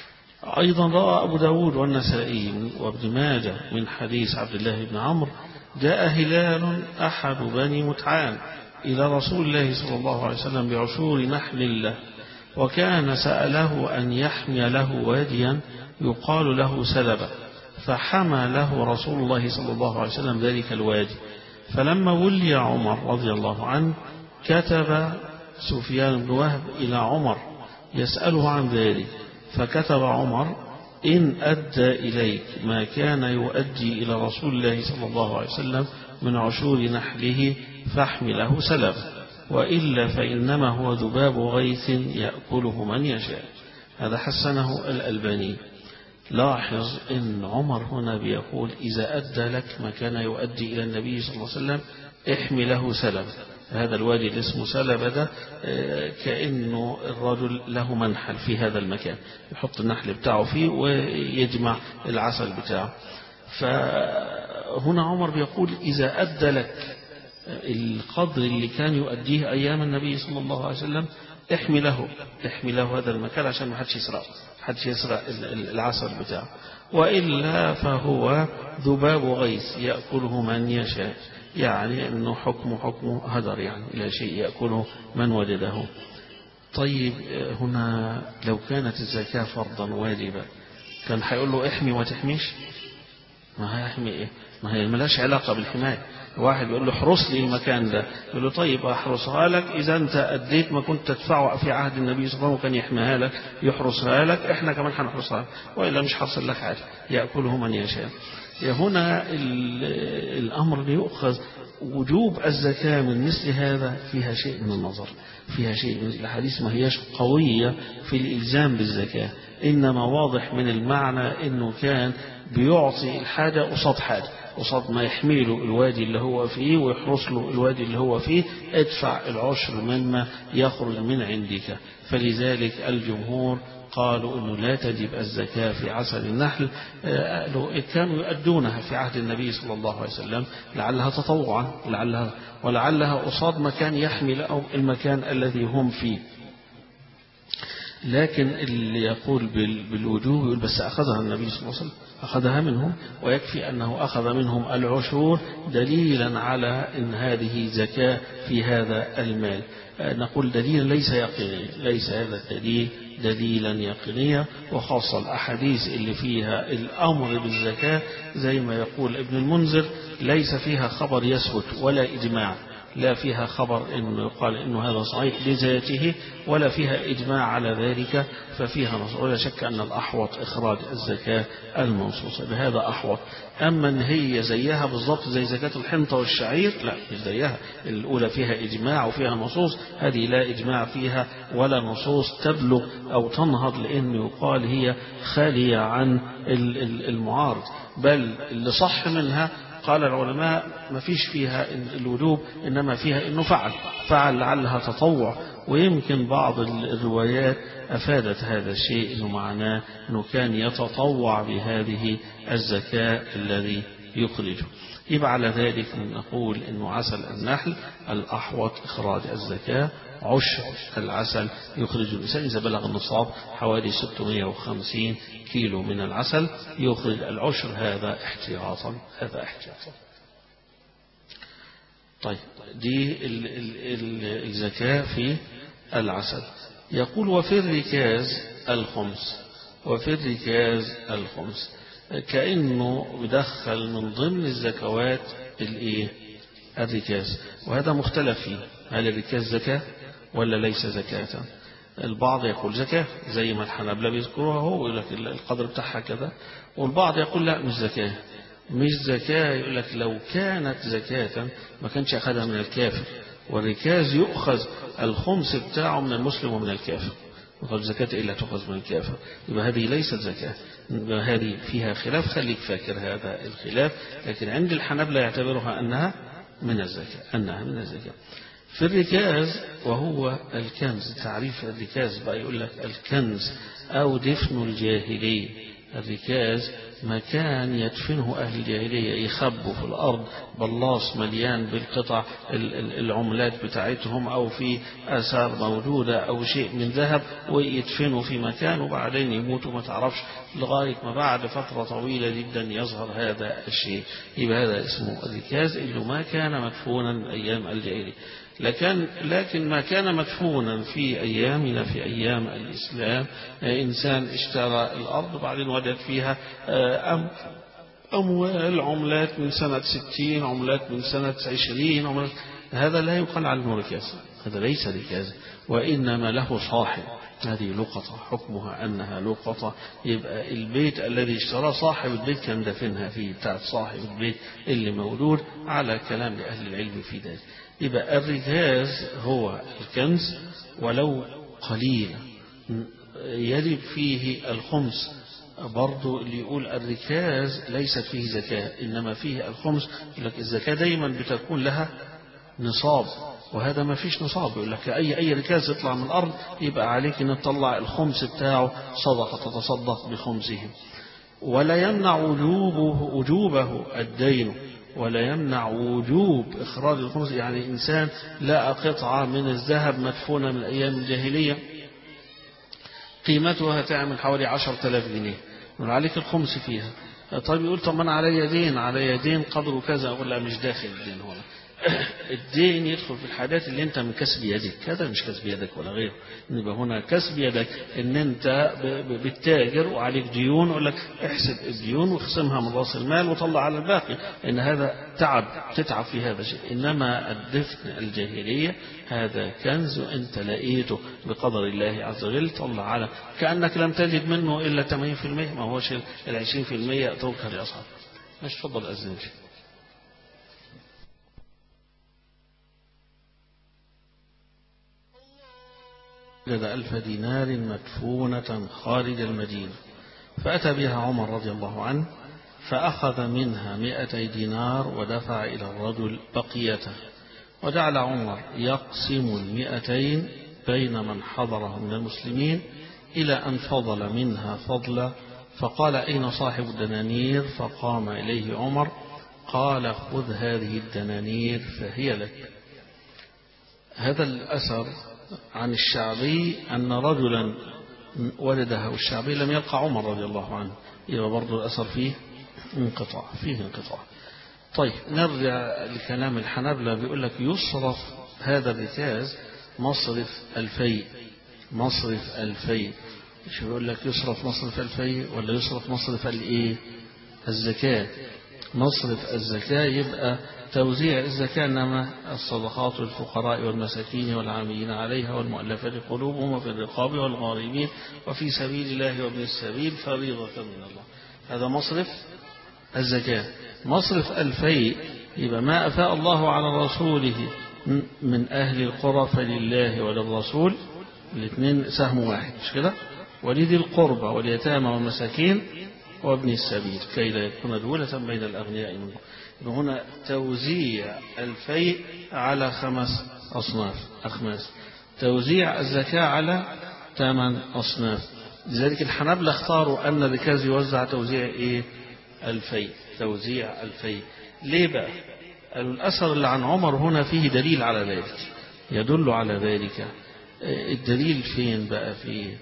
أيضا روى أبو داود والنسائي وابن ماجه من حديث عبد الله بن عمرو جاء هلال أحد بني متعان إلى رسول الله صلى الله عليه وسلم بعشور نحل له، وكان سأله أن يحمي له واديا يقال له سلبة، فحمى له رسول الله صلى الله عليه وسلم ذلك الوادي. فلما ولي عمر رضي الله عنه كتب سفيان بن وهب إلى عمر يسأله عن ذلك، فكتب عمر: إن أدى إليك ما كان يؤدي إلى رسول الله صلى الله عليه وسلم من عشور نحله فاحمله سلب، وإلا فإنما هو ذباب غيث يأكله من يشاء. هذا حسنه الألباني. لاحظ إن عمر هنا بيقول: إذا أدى لك ما كان يؤدي إلى النبي صلى الله عليه وسلم احمله سلب. هذا الوادي اللي اسمه سلب ده كأنه الرجل له منحل في هذا المكان، يحط النحل بتاعه فيه ويجمع العسل بتاعه. فهنا عمر بيقول: إذا أدى لك القدر اللي كان يؤديه أيام النبي صلى الله عليه وسلم احمله احمله هذا المكان عشان ما حدش يسرق حدش يسرق العسل بتاعه، وإلا فهو ذباب غيث يأكله من يشاء، يعني أنه حكم حكم هدر، يعني إلى شيء يأكله من وجده. طيب هنا لو كانت الزكاة فرضا واجبة كان هيقول له احمي وتحميش؟ ما هي احمي ايه؟ ما هي ملاش علاقة بالحماية. واحد يقول له احرس لي المكان ده، يقول له طيب احرسها لك إذا أنت أديت ما كنت تدفعه في عهد النبي صلى الله عليه وسلم وكان يحميها لك يحرسها لك، احنا كمان هنحرسها، وإلا مش حصل لك حاجة، يأكله من يشاء. هنا الأمر يؤخذ وجوب الزكاة من مثل هذا فيها شيء من النظر، فيها شيء من الحديث، ما هيش قوية في الإلزام بالزكاة، إنما واضح من المعنى إنه كان بيعطي الحاجة قصاد حاجة، قصاد ما يحمله الوادي اللي هو فيه ويحرس له الوادي اللي هو فيه ادفع العشر مما يخرج من عندك. فلذلك الجمهور قالوا أنه لا تجب الزكاة في عسل النحل، كانوا يؤدونها في عهد النبي صلى الله عليه وسلم لعلها تطوعا لعلها ولعلها قصاد مكان يحمل أو المكان الذي هم فيه. لكن اللي يقول بالوجوب يقول بس أخذها النبي صلى الله عليه وسلم، أخذها منهم، ويكفي أنه أخذ منهم العشور دليلا على أن هذه زكاة في هذا المال. نقول دليلا ليس يقينيا، ليس هذا الدليل دليلا يقينيا، وخاصة الأحاديث اللي فيها الأمر بالزكاة زي ما يقول ابن المنذر ليس فيها خبر يثبت ولا إجماع، لا فيها خبر إنه يقال إنه هذا صحيح لذاته ولا فيها إجماع على ذلك، ففيها نص. ولا شك أن الأحوط إخراج الزكاة المنصوصة بهذا أحوط. أما أن هي زيها بالضبط زي زكاة الحنطة والشعير، لا مش زيها. الأولى فيها إجماع وفيها نصوص، هذه لا إجماع فيها ولا نصوص تبلغ أو تنهض لأنه يقال هي خالية عن المعارض، بل اللي صح منها قال العلماء ما فيش فيها الوجوب، إنما فيها إنه فعل فعل لعلها تطوع. ويمكن بعض الروايات أفادت هذا الشيء، إنه معناه أنه كان يتطوع بهذه الزكاة الذي يخرجه. يبقى على ذلك نقول إنه عسل النحل الأحوط إخراج الزكاة، عشر العسل يخرج الإنسان إذا بلغ النصاب حوالي ستمائة وخمسين كيلو من العسل يخرج العشر، هذا احتياطا هذا احتياطا. طيب دي الزكاة في العسل. يقول وفي الركاز الخمس، وفي الركاز الخمس كأنه بدخل من ضمن الزكوات الايه الركاز، وهذا مختلف فيه، هل الركاز زكاة ولا ليس زكاة؟ البعض يقول زكاة زي ما الحنابلة بيذكروها، هو يقول لك القدر بتاعها كذا، والبعض يقول لا مش زكاة مش زكاة يقول لك لو كانت زكاة ما كانش أخذها من الكافر، والركاز يؤخذ الخمس بتاعه من المسلم ومن الكافر، وقال زكاة إلا تؤخذ من الكافر، يبقى هذه ليست زكاة، هذه فيها خلاف، خليك فاكر هذا الخلاف. لكن عند الحنابلة يعتبرها أنها من الزكاة أنها من الزكاة. في الركاز وهو الكنز، تعريف الركاز بقى يقول لك الكنز أو دفن الجاهلي، الركاز مكان يدفنه أهل الجاهلية، يخبوا في الأرض بلاص مليان بالقطع العملات بتاعتهم أو في آثار موجودة أو شيء من ذهب، ويدفنوا في مكان وبعدين يموتوا ما تعرفش لغاية ما بعد فترة طويلة جدا يظهر هذا الشيء. يبقى هذا اسمه الركاز اللي ما كان مدفونا أيام الجاهلية. لكن لكن ما كان مدفونا في أيامنا في أيام الإسلام، إنسان اشترى الأرض وبعدين وجد فيها أم أموال عملات من سنة ستين، عملات من سنة عشرين، عملات، هذا لا يقال عنه ركاز، هذا ليس ركاز، وإنما له صاحب. هذه لقطة حكمها أنها لقطة. يبقى البيت الذي اشتراه صاحب البيت كان دفنها فيه، بتاعت صاحب البيت اللي موجود، على كلام لأهل العلم في ذلك. يبقى الركاز هو الكنز ولو قليلا يجب فيه الخمس. برضو اللي يقول الركاز ليست فيه زكاة إنما فيه الخمس، يقول لك الزكاة دايما بتكون لها نصاب، وهذا ما فيش نصاب. يقول لك أي أي ركاز يطلع من الأرض يبقى عليك أن تطلع الخمس بتاعه صدقة، تتصدق بخمسه. ولا يمنع وجوبه وجوبه الدين، ولا يمنع وجوب إخراج الخمس. يعني إنسان لقى قطعة من الذهب مدفونة من أيام الجاهلية قيمتها تعمل حوالي عشرة آلاف جنيه، يقول عليك الخمس فيها. طيب يقول طب أنا علي دين، علي دين قدره كذا، أقول لا مش داخل الدين هنا. الدين يدخل في الحاجات اللي انت من كسب يدك، هذا مش كسب يدك ولا غيره. يبقى هنا كسب يدك ان انت بالتاجر وعليك ديون، يقول لك احسب الديون واخصمها من راس المال وطلع على الباقي، ان هذا تعب، تتعب في هذا الشيء. انما الدفن الجاهليه هذا كنز وانت لقيته بقدر الله عز وجل، طلع على كانك لم تجد منه الا ثمانين بالمئة، ما هوش ال عشرين بالمئة اتركها لاصحاب. مش تفضل اذن. وجد ألف دينار مدفونة خارج المدينة، فأتى بها عمر رضي الله عنه فأخذ منها مئتي دينار ودفع إلى الرجل بقيته، وجعل عمر يقسم المئتين بين من حضره من المسلمين إلى أن فضل منها فضلا، فقال أين صاحب الدنانير؟ فقام إليه عمر قال خذ هذه الدنانير فهي لك. هذا الأثر عن الشعبي أن رجلا ولده الشعبي لم يلقى عمر رضي الله عنه، يبقى برضو الأثر فيه انقطاع، فيه انقطاع. طيب نرجع لكلام الحنابلة، بيقول لك يصرف هذا الركاز مصرف الفيء، مصرف الفيء. مش بيقول لك يصرف مصرف الفيء ولا يصرف مصرف الايه؟ الزكاة. مصرف الزكاة يبقى توزيع الزكاة، إنما الصدقات للفقراء والمساكين والعاملين عليها والمؤلفات قلوبهم وفي الرقاب والغارمين وفي سبيل الله وابن السبيل فريضة من الله. هذا مصرف الزكاة. مصرف الفيء يبقى ما أفاء الله على رسوله من أهل القرى فلله وللرسول، الاثنين سهم واحد مش كده، ولذي القربى واليتامى والمساكين وابن السبيل كي لا يكون دولة بين الأغنياء منهم. هنا توزيع الفيء على خمس أصناف أخماس، توزيع الزكاة على ثمان أصناف. لذلك الحنابلة اختاروا أن الركاز يوزع توزيع إيه؟ الفيء، توزيع الفيء. ليه بقى؟ قالوا الأثر اللي عن عمر هنا فيه دليل على ذلك، يدل على ذلك. الدليل فين بقى؟ فيه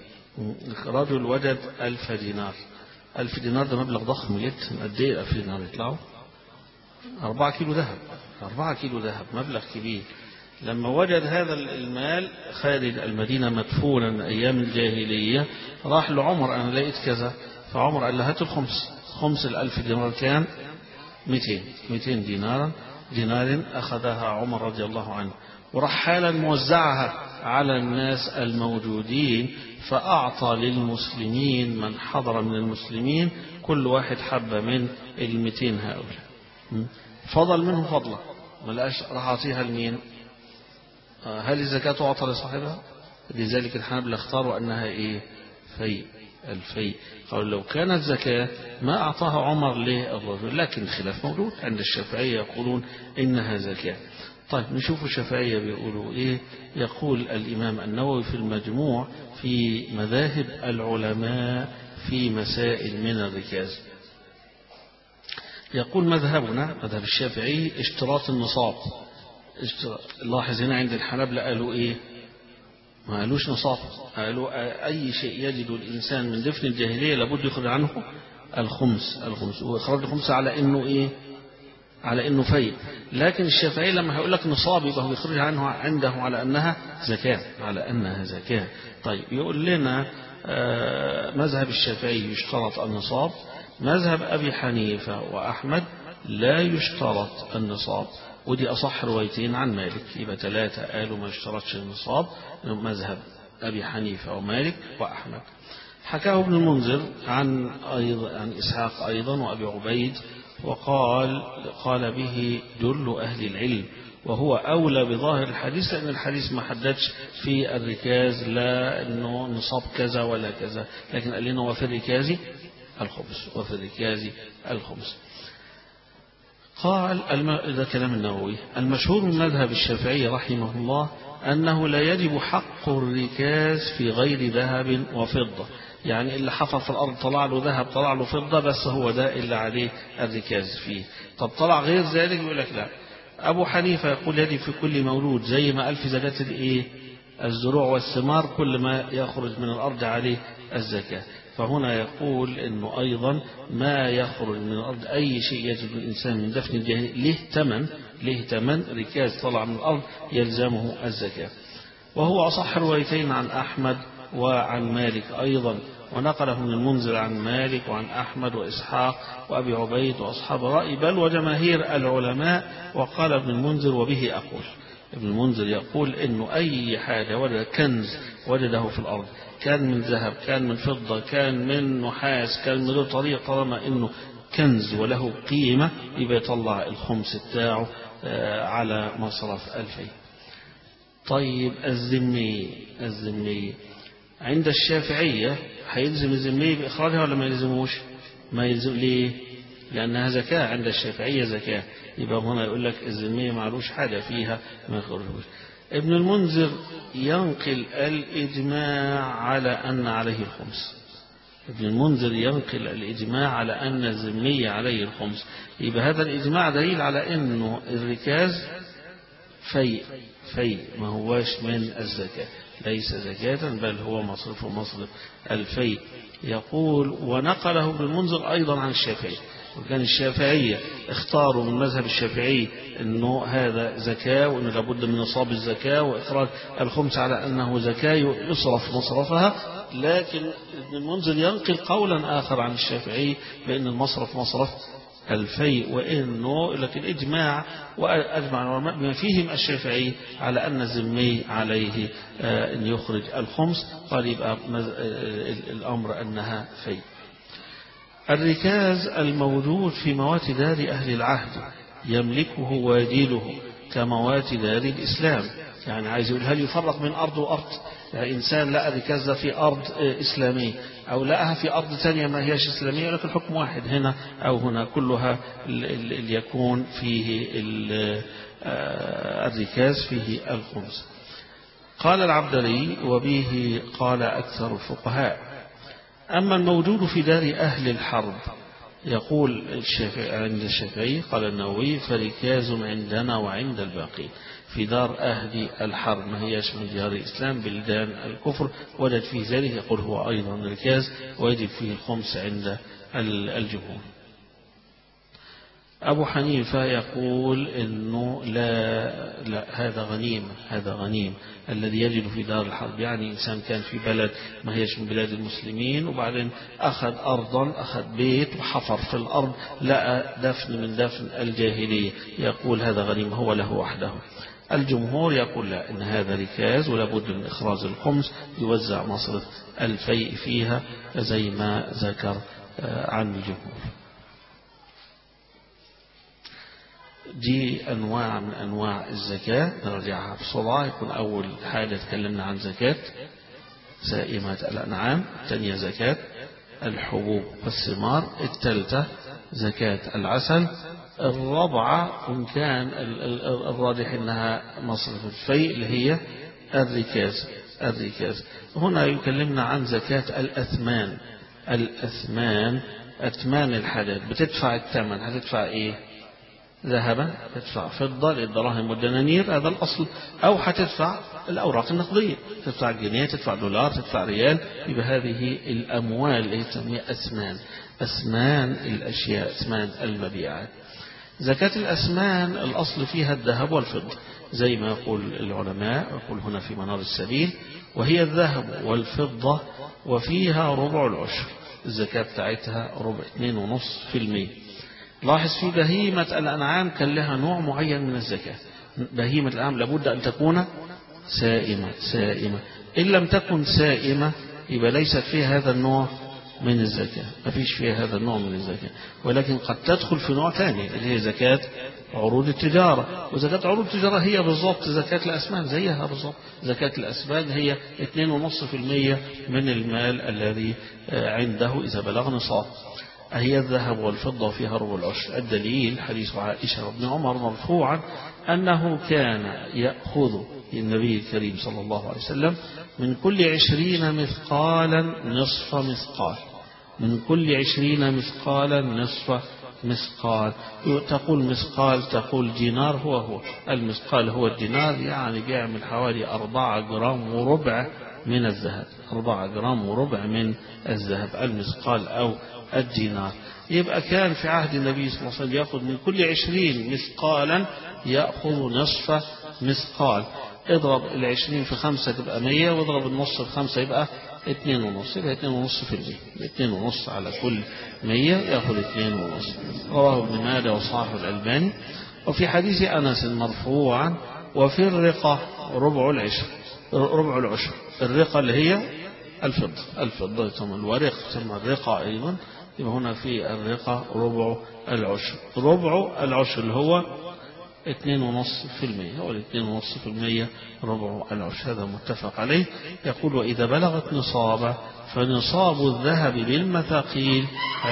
رجل وجد ألف دينار. ألف دينار ده مبلغ ضخم جدا. قد إيه ألف دينار يطلعوا؟ أربعة كيلو ذهب، أربعة كيلو ذهب مبلغ كبير. لما وجد هذا المال خارج المدينة مدفونا من أيام الجاهلية راح لعمر أنا لقيت كذا، فعمر قال له هات الخمس. خمس الألف دينار كان مئتين، مئتين دينارا دينار أخذها عمر رضي الله عنه، وراح حالا موزعها على الناس الموجودين، فأعطى للمسلمين من حضر من المسلمين كل واحد حبة من المئتين هؤلاء، فضل منه فضلة ما لقاش راح أعطيها لمين؟ هل الزكاة تعطى لصاحبها؟ لذلك الحنابلة اختاروا أنها إيه؟ في الفي. قالوا لو كانت زكاة ما أعطاها عمر للرجل، لكن الخلاف موجود عند الشافعية يقولون إنها زكاة. طيب نشوف الشافعية بيقولوا إيه. يقول الإمام النووي في المجموع في مذاهب العلماء في مسائل من الركاز. يقول مذهبنا مذهب الشافعي اشتراط النصاب. لاحظ هنا عند الحنابلة قالوا إيه؟ ما قالوش نصاب، قالوا أي شيء يجد الإنسان من دفن الجاهلية لابد يخرج عنه الخمس الخمس وإخراج الخمس على إنه إيه؟ على إنه فيء. لكن الشافعي لما هيقول لك نصاب يبقى هو يخرج عنه عنده على أنها زكاة، على أنها زكاة. طيب يقول لنا مذهب الشافعي يشترط النصاب، مذهب أبي حنيفة وأحمد لا يشترط النصاب، ودي أصح روايتين عن مالك، يبقى ثلاثة قالوا ما يشترطش النصاب، مذهب أبي حنيفة ومالك وأحمد. حكاه ابن المنذر عن أيضا عن إسحاق أيضا وأبي عبيد، وقال قال به جل أهل العلم، وهو أولى بظاهر الحديث، لأن الحديث ما حددش في الركاز لا أنه نصاب كذا ولا كذا، لكن قال لنا وفي الركاز الخمس، وفي الركاز الخمس. قال ده كلام النووي. المشهور من مذهب الشافعي رحمه الله أنه لا يجب حق الركاز في غير ذهب وفضة، يعني اللي حفر في الأرض طلع له ذهب طلع له فضة بس هو ده اللي عليه الركاز فيه. طب طلع غير ذلك يقول لك لا. أبو حنيفة يقول يجب في كل مولود، زي ما قال في زكاة الإيه؟ الزروع والثمار، كل ما يخرج من الأرض عليه الزكاة. فهنا يقول إنه أيضا ما يخرج من الأرض أي شيء يجد الإنسان من دفن الجاهلية له ثمن، له ثمن ركاز طلع من الأرض يلزمه الزكاة. وهو أصح روايتين عن أحمد وعن مالك أيضا، ونقله من المنذر عن مالك وعن أحمد وإسحاق وأبي عبيد وأصحاب الرأي بل وجماهير العلماء. وقال ابن المنذر وبه أقول، ابن المنذر يقول إنه أي حاجة وجد كنز وجده في الأرض، كان من ذهب كان من فضة كان من نحاس كان من ذو طريق، طالما إنه كنز وله قيمة يبقى يطلع الخمس بتاعه على مصرف ألفين. طيب الذمي الذمي عند الشافعية هيلزم الذمي بإخراجها ولا ما يلزموش؟ ما يلزم. ليه؟ لأنها زكاة عند الشافعية زكاة، يبقى هنا يقول لك الذمية معلوش حاجة فيها ما يخرجوش. ابن المنذر ينقل الإجماع على أن عليه الخمس، ابن المنذر ينقل الإجماع على أن الذمية عليه الخمس، يبقى هذا الإجماع دليل على أنه الركاز في في ما هواش من الزكاة، ليس زكاة بل هو مصرف مصرف الفي. يقول ونقله ابن المنذر أيضا عن الشافعي، وكان الشافعية اختاروا من مذهب الشافعي أنه هذا زكاة وأنه لابد من نصاب الزكاة وإخراج الخمس على أنه زكاة يصرف مصرفها، لكن ابن المنذر ينقل قولا آخر عن الشافعي بأن المصرف مصرف الفي، وإنه لكن إجماع وأجمع العلماء بما فيهم الشافعي على أن الذمي عليه أن يخرج الخمس، قال يبقى الأمر أنها في. الركاز الموجود في موات دار أهل العهد يملكه واديله كموات دار الإسلام، يعني عايز يقول هل يفرق من أرض وأرض؟ يعني إنسان لقى ركاز في أرض إسلامية أو لقاها في أرض ثانية ما هيش إسلامية، لكن الحكم واحد هنا أو هنا، كلها اللي يكون فيه الركاز فيه الخمس. قال العبدري وبه قال أكثر الفقهاء. أما الموجود في دار أهل الحرب يقول الشافعي عند الشافعي قال النووي فركاز عندنا وعند الباقي. في دار أهل الحرب ما هيش من ديار الإسلام بلدان الكفر وجد فيه ذلك، يقول هو أيضا ركاز ويجب فيه الخمس عند الجمهور. أبو حنيفة يقول إنه لا, لا هذا غنيم هذا غنيم الذي يجد في دار الحرب، يعني إنسان كان في بلد ما هيش من بلاد المسلمين وبعدين أخذ أرضا أخذ بيت وحفر في الأرض لقى دفن من دفن الجاهلية، يقول هذا غنيم هو له وحده. الجمهور يقول لا، إن هذا ركاز ولا بد من إخراج الخمس يوزع مصرف الفيء فيها زي ما ذكر عن الجمهور. دي أنواع من أنواع الزكاة نرجعها بسرعة. يكون أول حاجة تكلمنا عن زكاة سائمات الأنعام، الثانية زكاة الحبوب والثمار، الثالثة زكاة العسل، الرابعة وإن كان الراجح أنها مصرف الفيء اللي هي الركاز الركاز. هنا يكلمنا عن زكاة الأثمان. الأثمان أثمان الحاجات، بتدفع الثمن، هتدفع إيه؟ ذهبا، تدفع فضة للدراهم والدنانير، هذا الأصل، أو هتدفع الأوراق النقدية، تدفع جنيه، تدفع دولار، تدفع ريال. يبقى هذه الأموال اللي تسميها أثمان، أثمان الأشياء، أثمان المبيعات. زكاة الأثمان الأصل فيها الذهب والفضة زي ما يقول العلماء، يقول هنا في منار السبيل: وهي الذهب والفضة وفيها ربع العشر، الزكاة بتاعتها ربع اثنين ونص في المية. لاحظ في بهيمة الأنعام كان لها نوع معين من الزكاة. بهيمة الأنعام لابد أن تكون سائمة، سائمة إن لم تكن سائمة يبقى ليست فيها هذا النوع من الزكاة، ما فيش فيها هذا النوع من الزكاة. ولكن قد تدخل في نوع ثاني اللي هي زكاة عروض التجارة، وزكاة عروض التجارة هي بالضبط زكاة الأثمان، زيها بالضبط. زكاة الأثمان هي اثنين ونص في المية من المال الذي عنده إذا بلغ نصاب. هي الذهب والفضة فيها ربع العشر. الدليل حديث عائشة وابن عمر مرفوعا أنه كان يأخذ النبي الكريم صلى الله عليه وسلم من كل عشرين مثقالا نصف مثقال، من كل عشرين مثقالا نصف مثقال. تقول مثقال، تقول دينار، هو هو المثقال هو الدينار، يعني بيعمل حوالي أربعة جرام وربع من الذهب، أربعة جرام وربع من الذهب المثقال أو الدينار. يبقى كان في عهد النبي صلى الله عليه وسلم يأخذ من كل عشرين مثقالا يأخذ نصف مثقال. اضرب العشرين في خمسة تبقى مية، واضرب النص في خمسة يبقى اثنين ونص، يبقى اثنين ونص في المية، اثنين ونص على كل مية يأخذ اثنين ونص. رواه ابن ماجه وصححه الألباني. وفي حديث أنس مرفوعا: وفي الرقة ربع العشر، ربع العشر. الرقة اللي هي الفضة، الفضة ثم الورق ثم الرقة أيضا. يبقى هنا في الرقة ربع العشر، ربع العشر اللي هو اثنين ونص في المية، هو الاثنين ونص في المية ربع العشر، هذا متفق عليه. يقول: وإذا بلغت نصابه فنصاب الذهب بالمثاقيل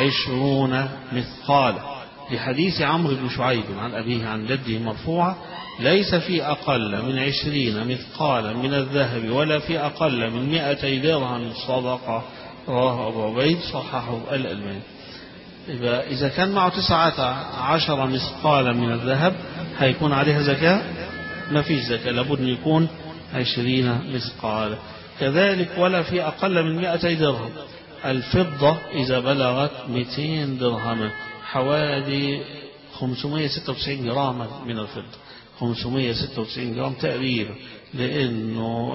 عشرون مثقال، لحديث عمرو بن شعيب عن أبيه عن جده مرفوعا: ليس في أقل من عشرين مثقالا من الذهب ولا في أقل من مئتي درهم صدقة. رواه أبو عبيد صححه الألباني. إذا كان معه تسعة عشر مثقالا من الذهب هيكون عليها زكاة؟ ما فيش زكاة، لابد أن يكون عشرين مثقالا. كذلك ولا في أقل من مئتي درهم. الفضة إذا بلغت مئتين درهم، حوالي خمسمائة وستة وتسعين جراما من الفضة، خمسمائة وستة وتسعين جرام تقريبا، لأنه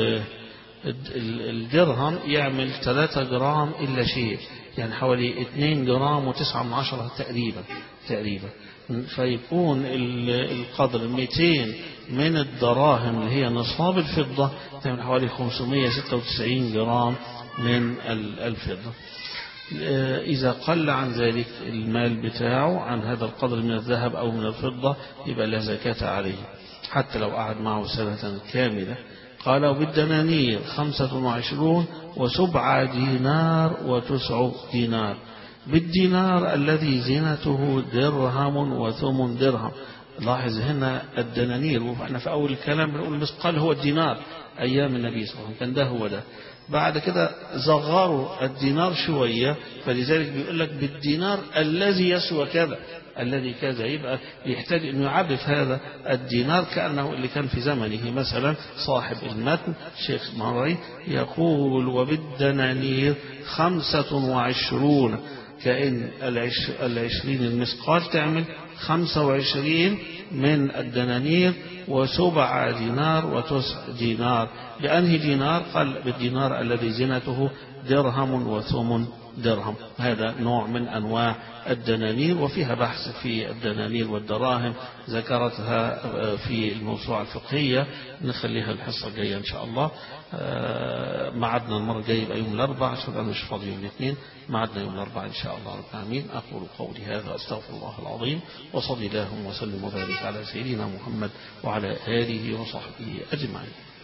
الدرهم يعمل ثلاثة جرام إلا شيء، يعني حوالي اثنين جرام وتسعة من عشرة تقريبا تقريبا. فيكون القدر مئتين من الدراهم اللي هي نصاب الفضة تعمل حوالي خمسمائة وستة وتسعين جرام من الفضة. إذا قل عن ذلك المال بتاعه عن هذا القدر من الذهب أو من الفضة يبقى لا زكاة عليه حتى لو قعد معه سنة كاملة. قال: وبالدنانير خمسة وعشرون وسبع دينار وتسع دينار. بالدينار الذي زينته درهم وثمن درهم. لاحظ هنا الدنانير، وإحنا في أول الكلام بنقول مثقال هو الدينار أيام النبي صلى الله عليه وسلم كان ده هو ده. بعد كده صغروا الدينار شوية، فلذلك بيقول لك بالدينار الذي يسوى كذا، الذي كذا. يبقى يحتاج أن يعرف هذا الدينار كأنه اللي كان في زمنه. مثلا صاحب المتن شيخ مرعي يقول: وبالدنانير خمسة وعشرون، كأن العشرين المثقال تعمل خمسة وعشرين من الدنانير، وسبع دينار وتسع دينار. بأنهي دينار؟ قال: بالدينار الذي زينته درهم وثمن درهم. هذا نوع من أنواع الدنانير، وفيها بحث في الدنانير والدراهم ذكرتها في الموسوعة الفقهية، نخليها الحصة الجاية إن شاء الله. معدنا المرة الجاية يبقى يوم الأربعاء عشان أنا مش فاضي يوم الاثنين، معدنا يوم الأربعاء إن شاء الله رب العالمين. أقول قولي هذا أستغفر الله العظيم، وصلي اللهم وسلم وبارك على سيدنا محمد وعلى آله وصحبه أجمعين.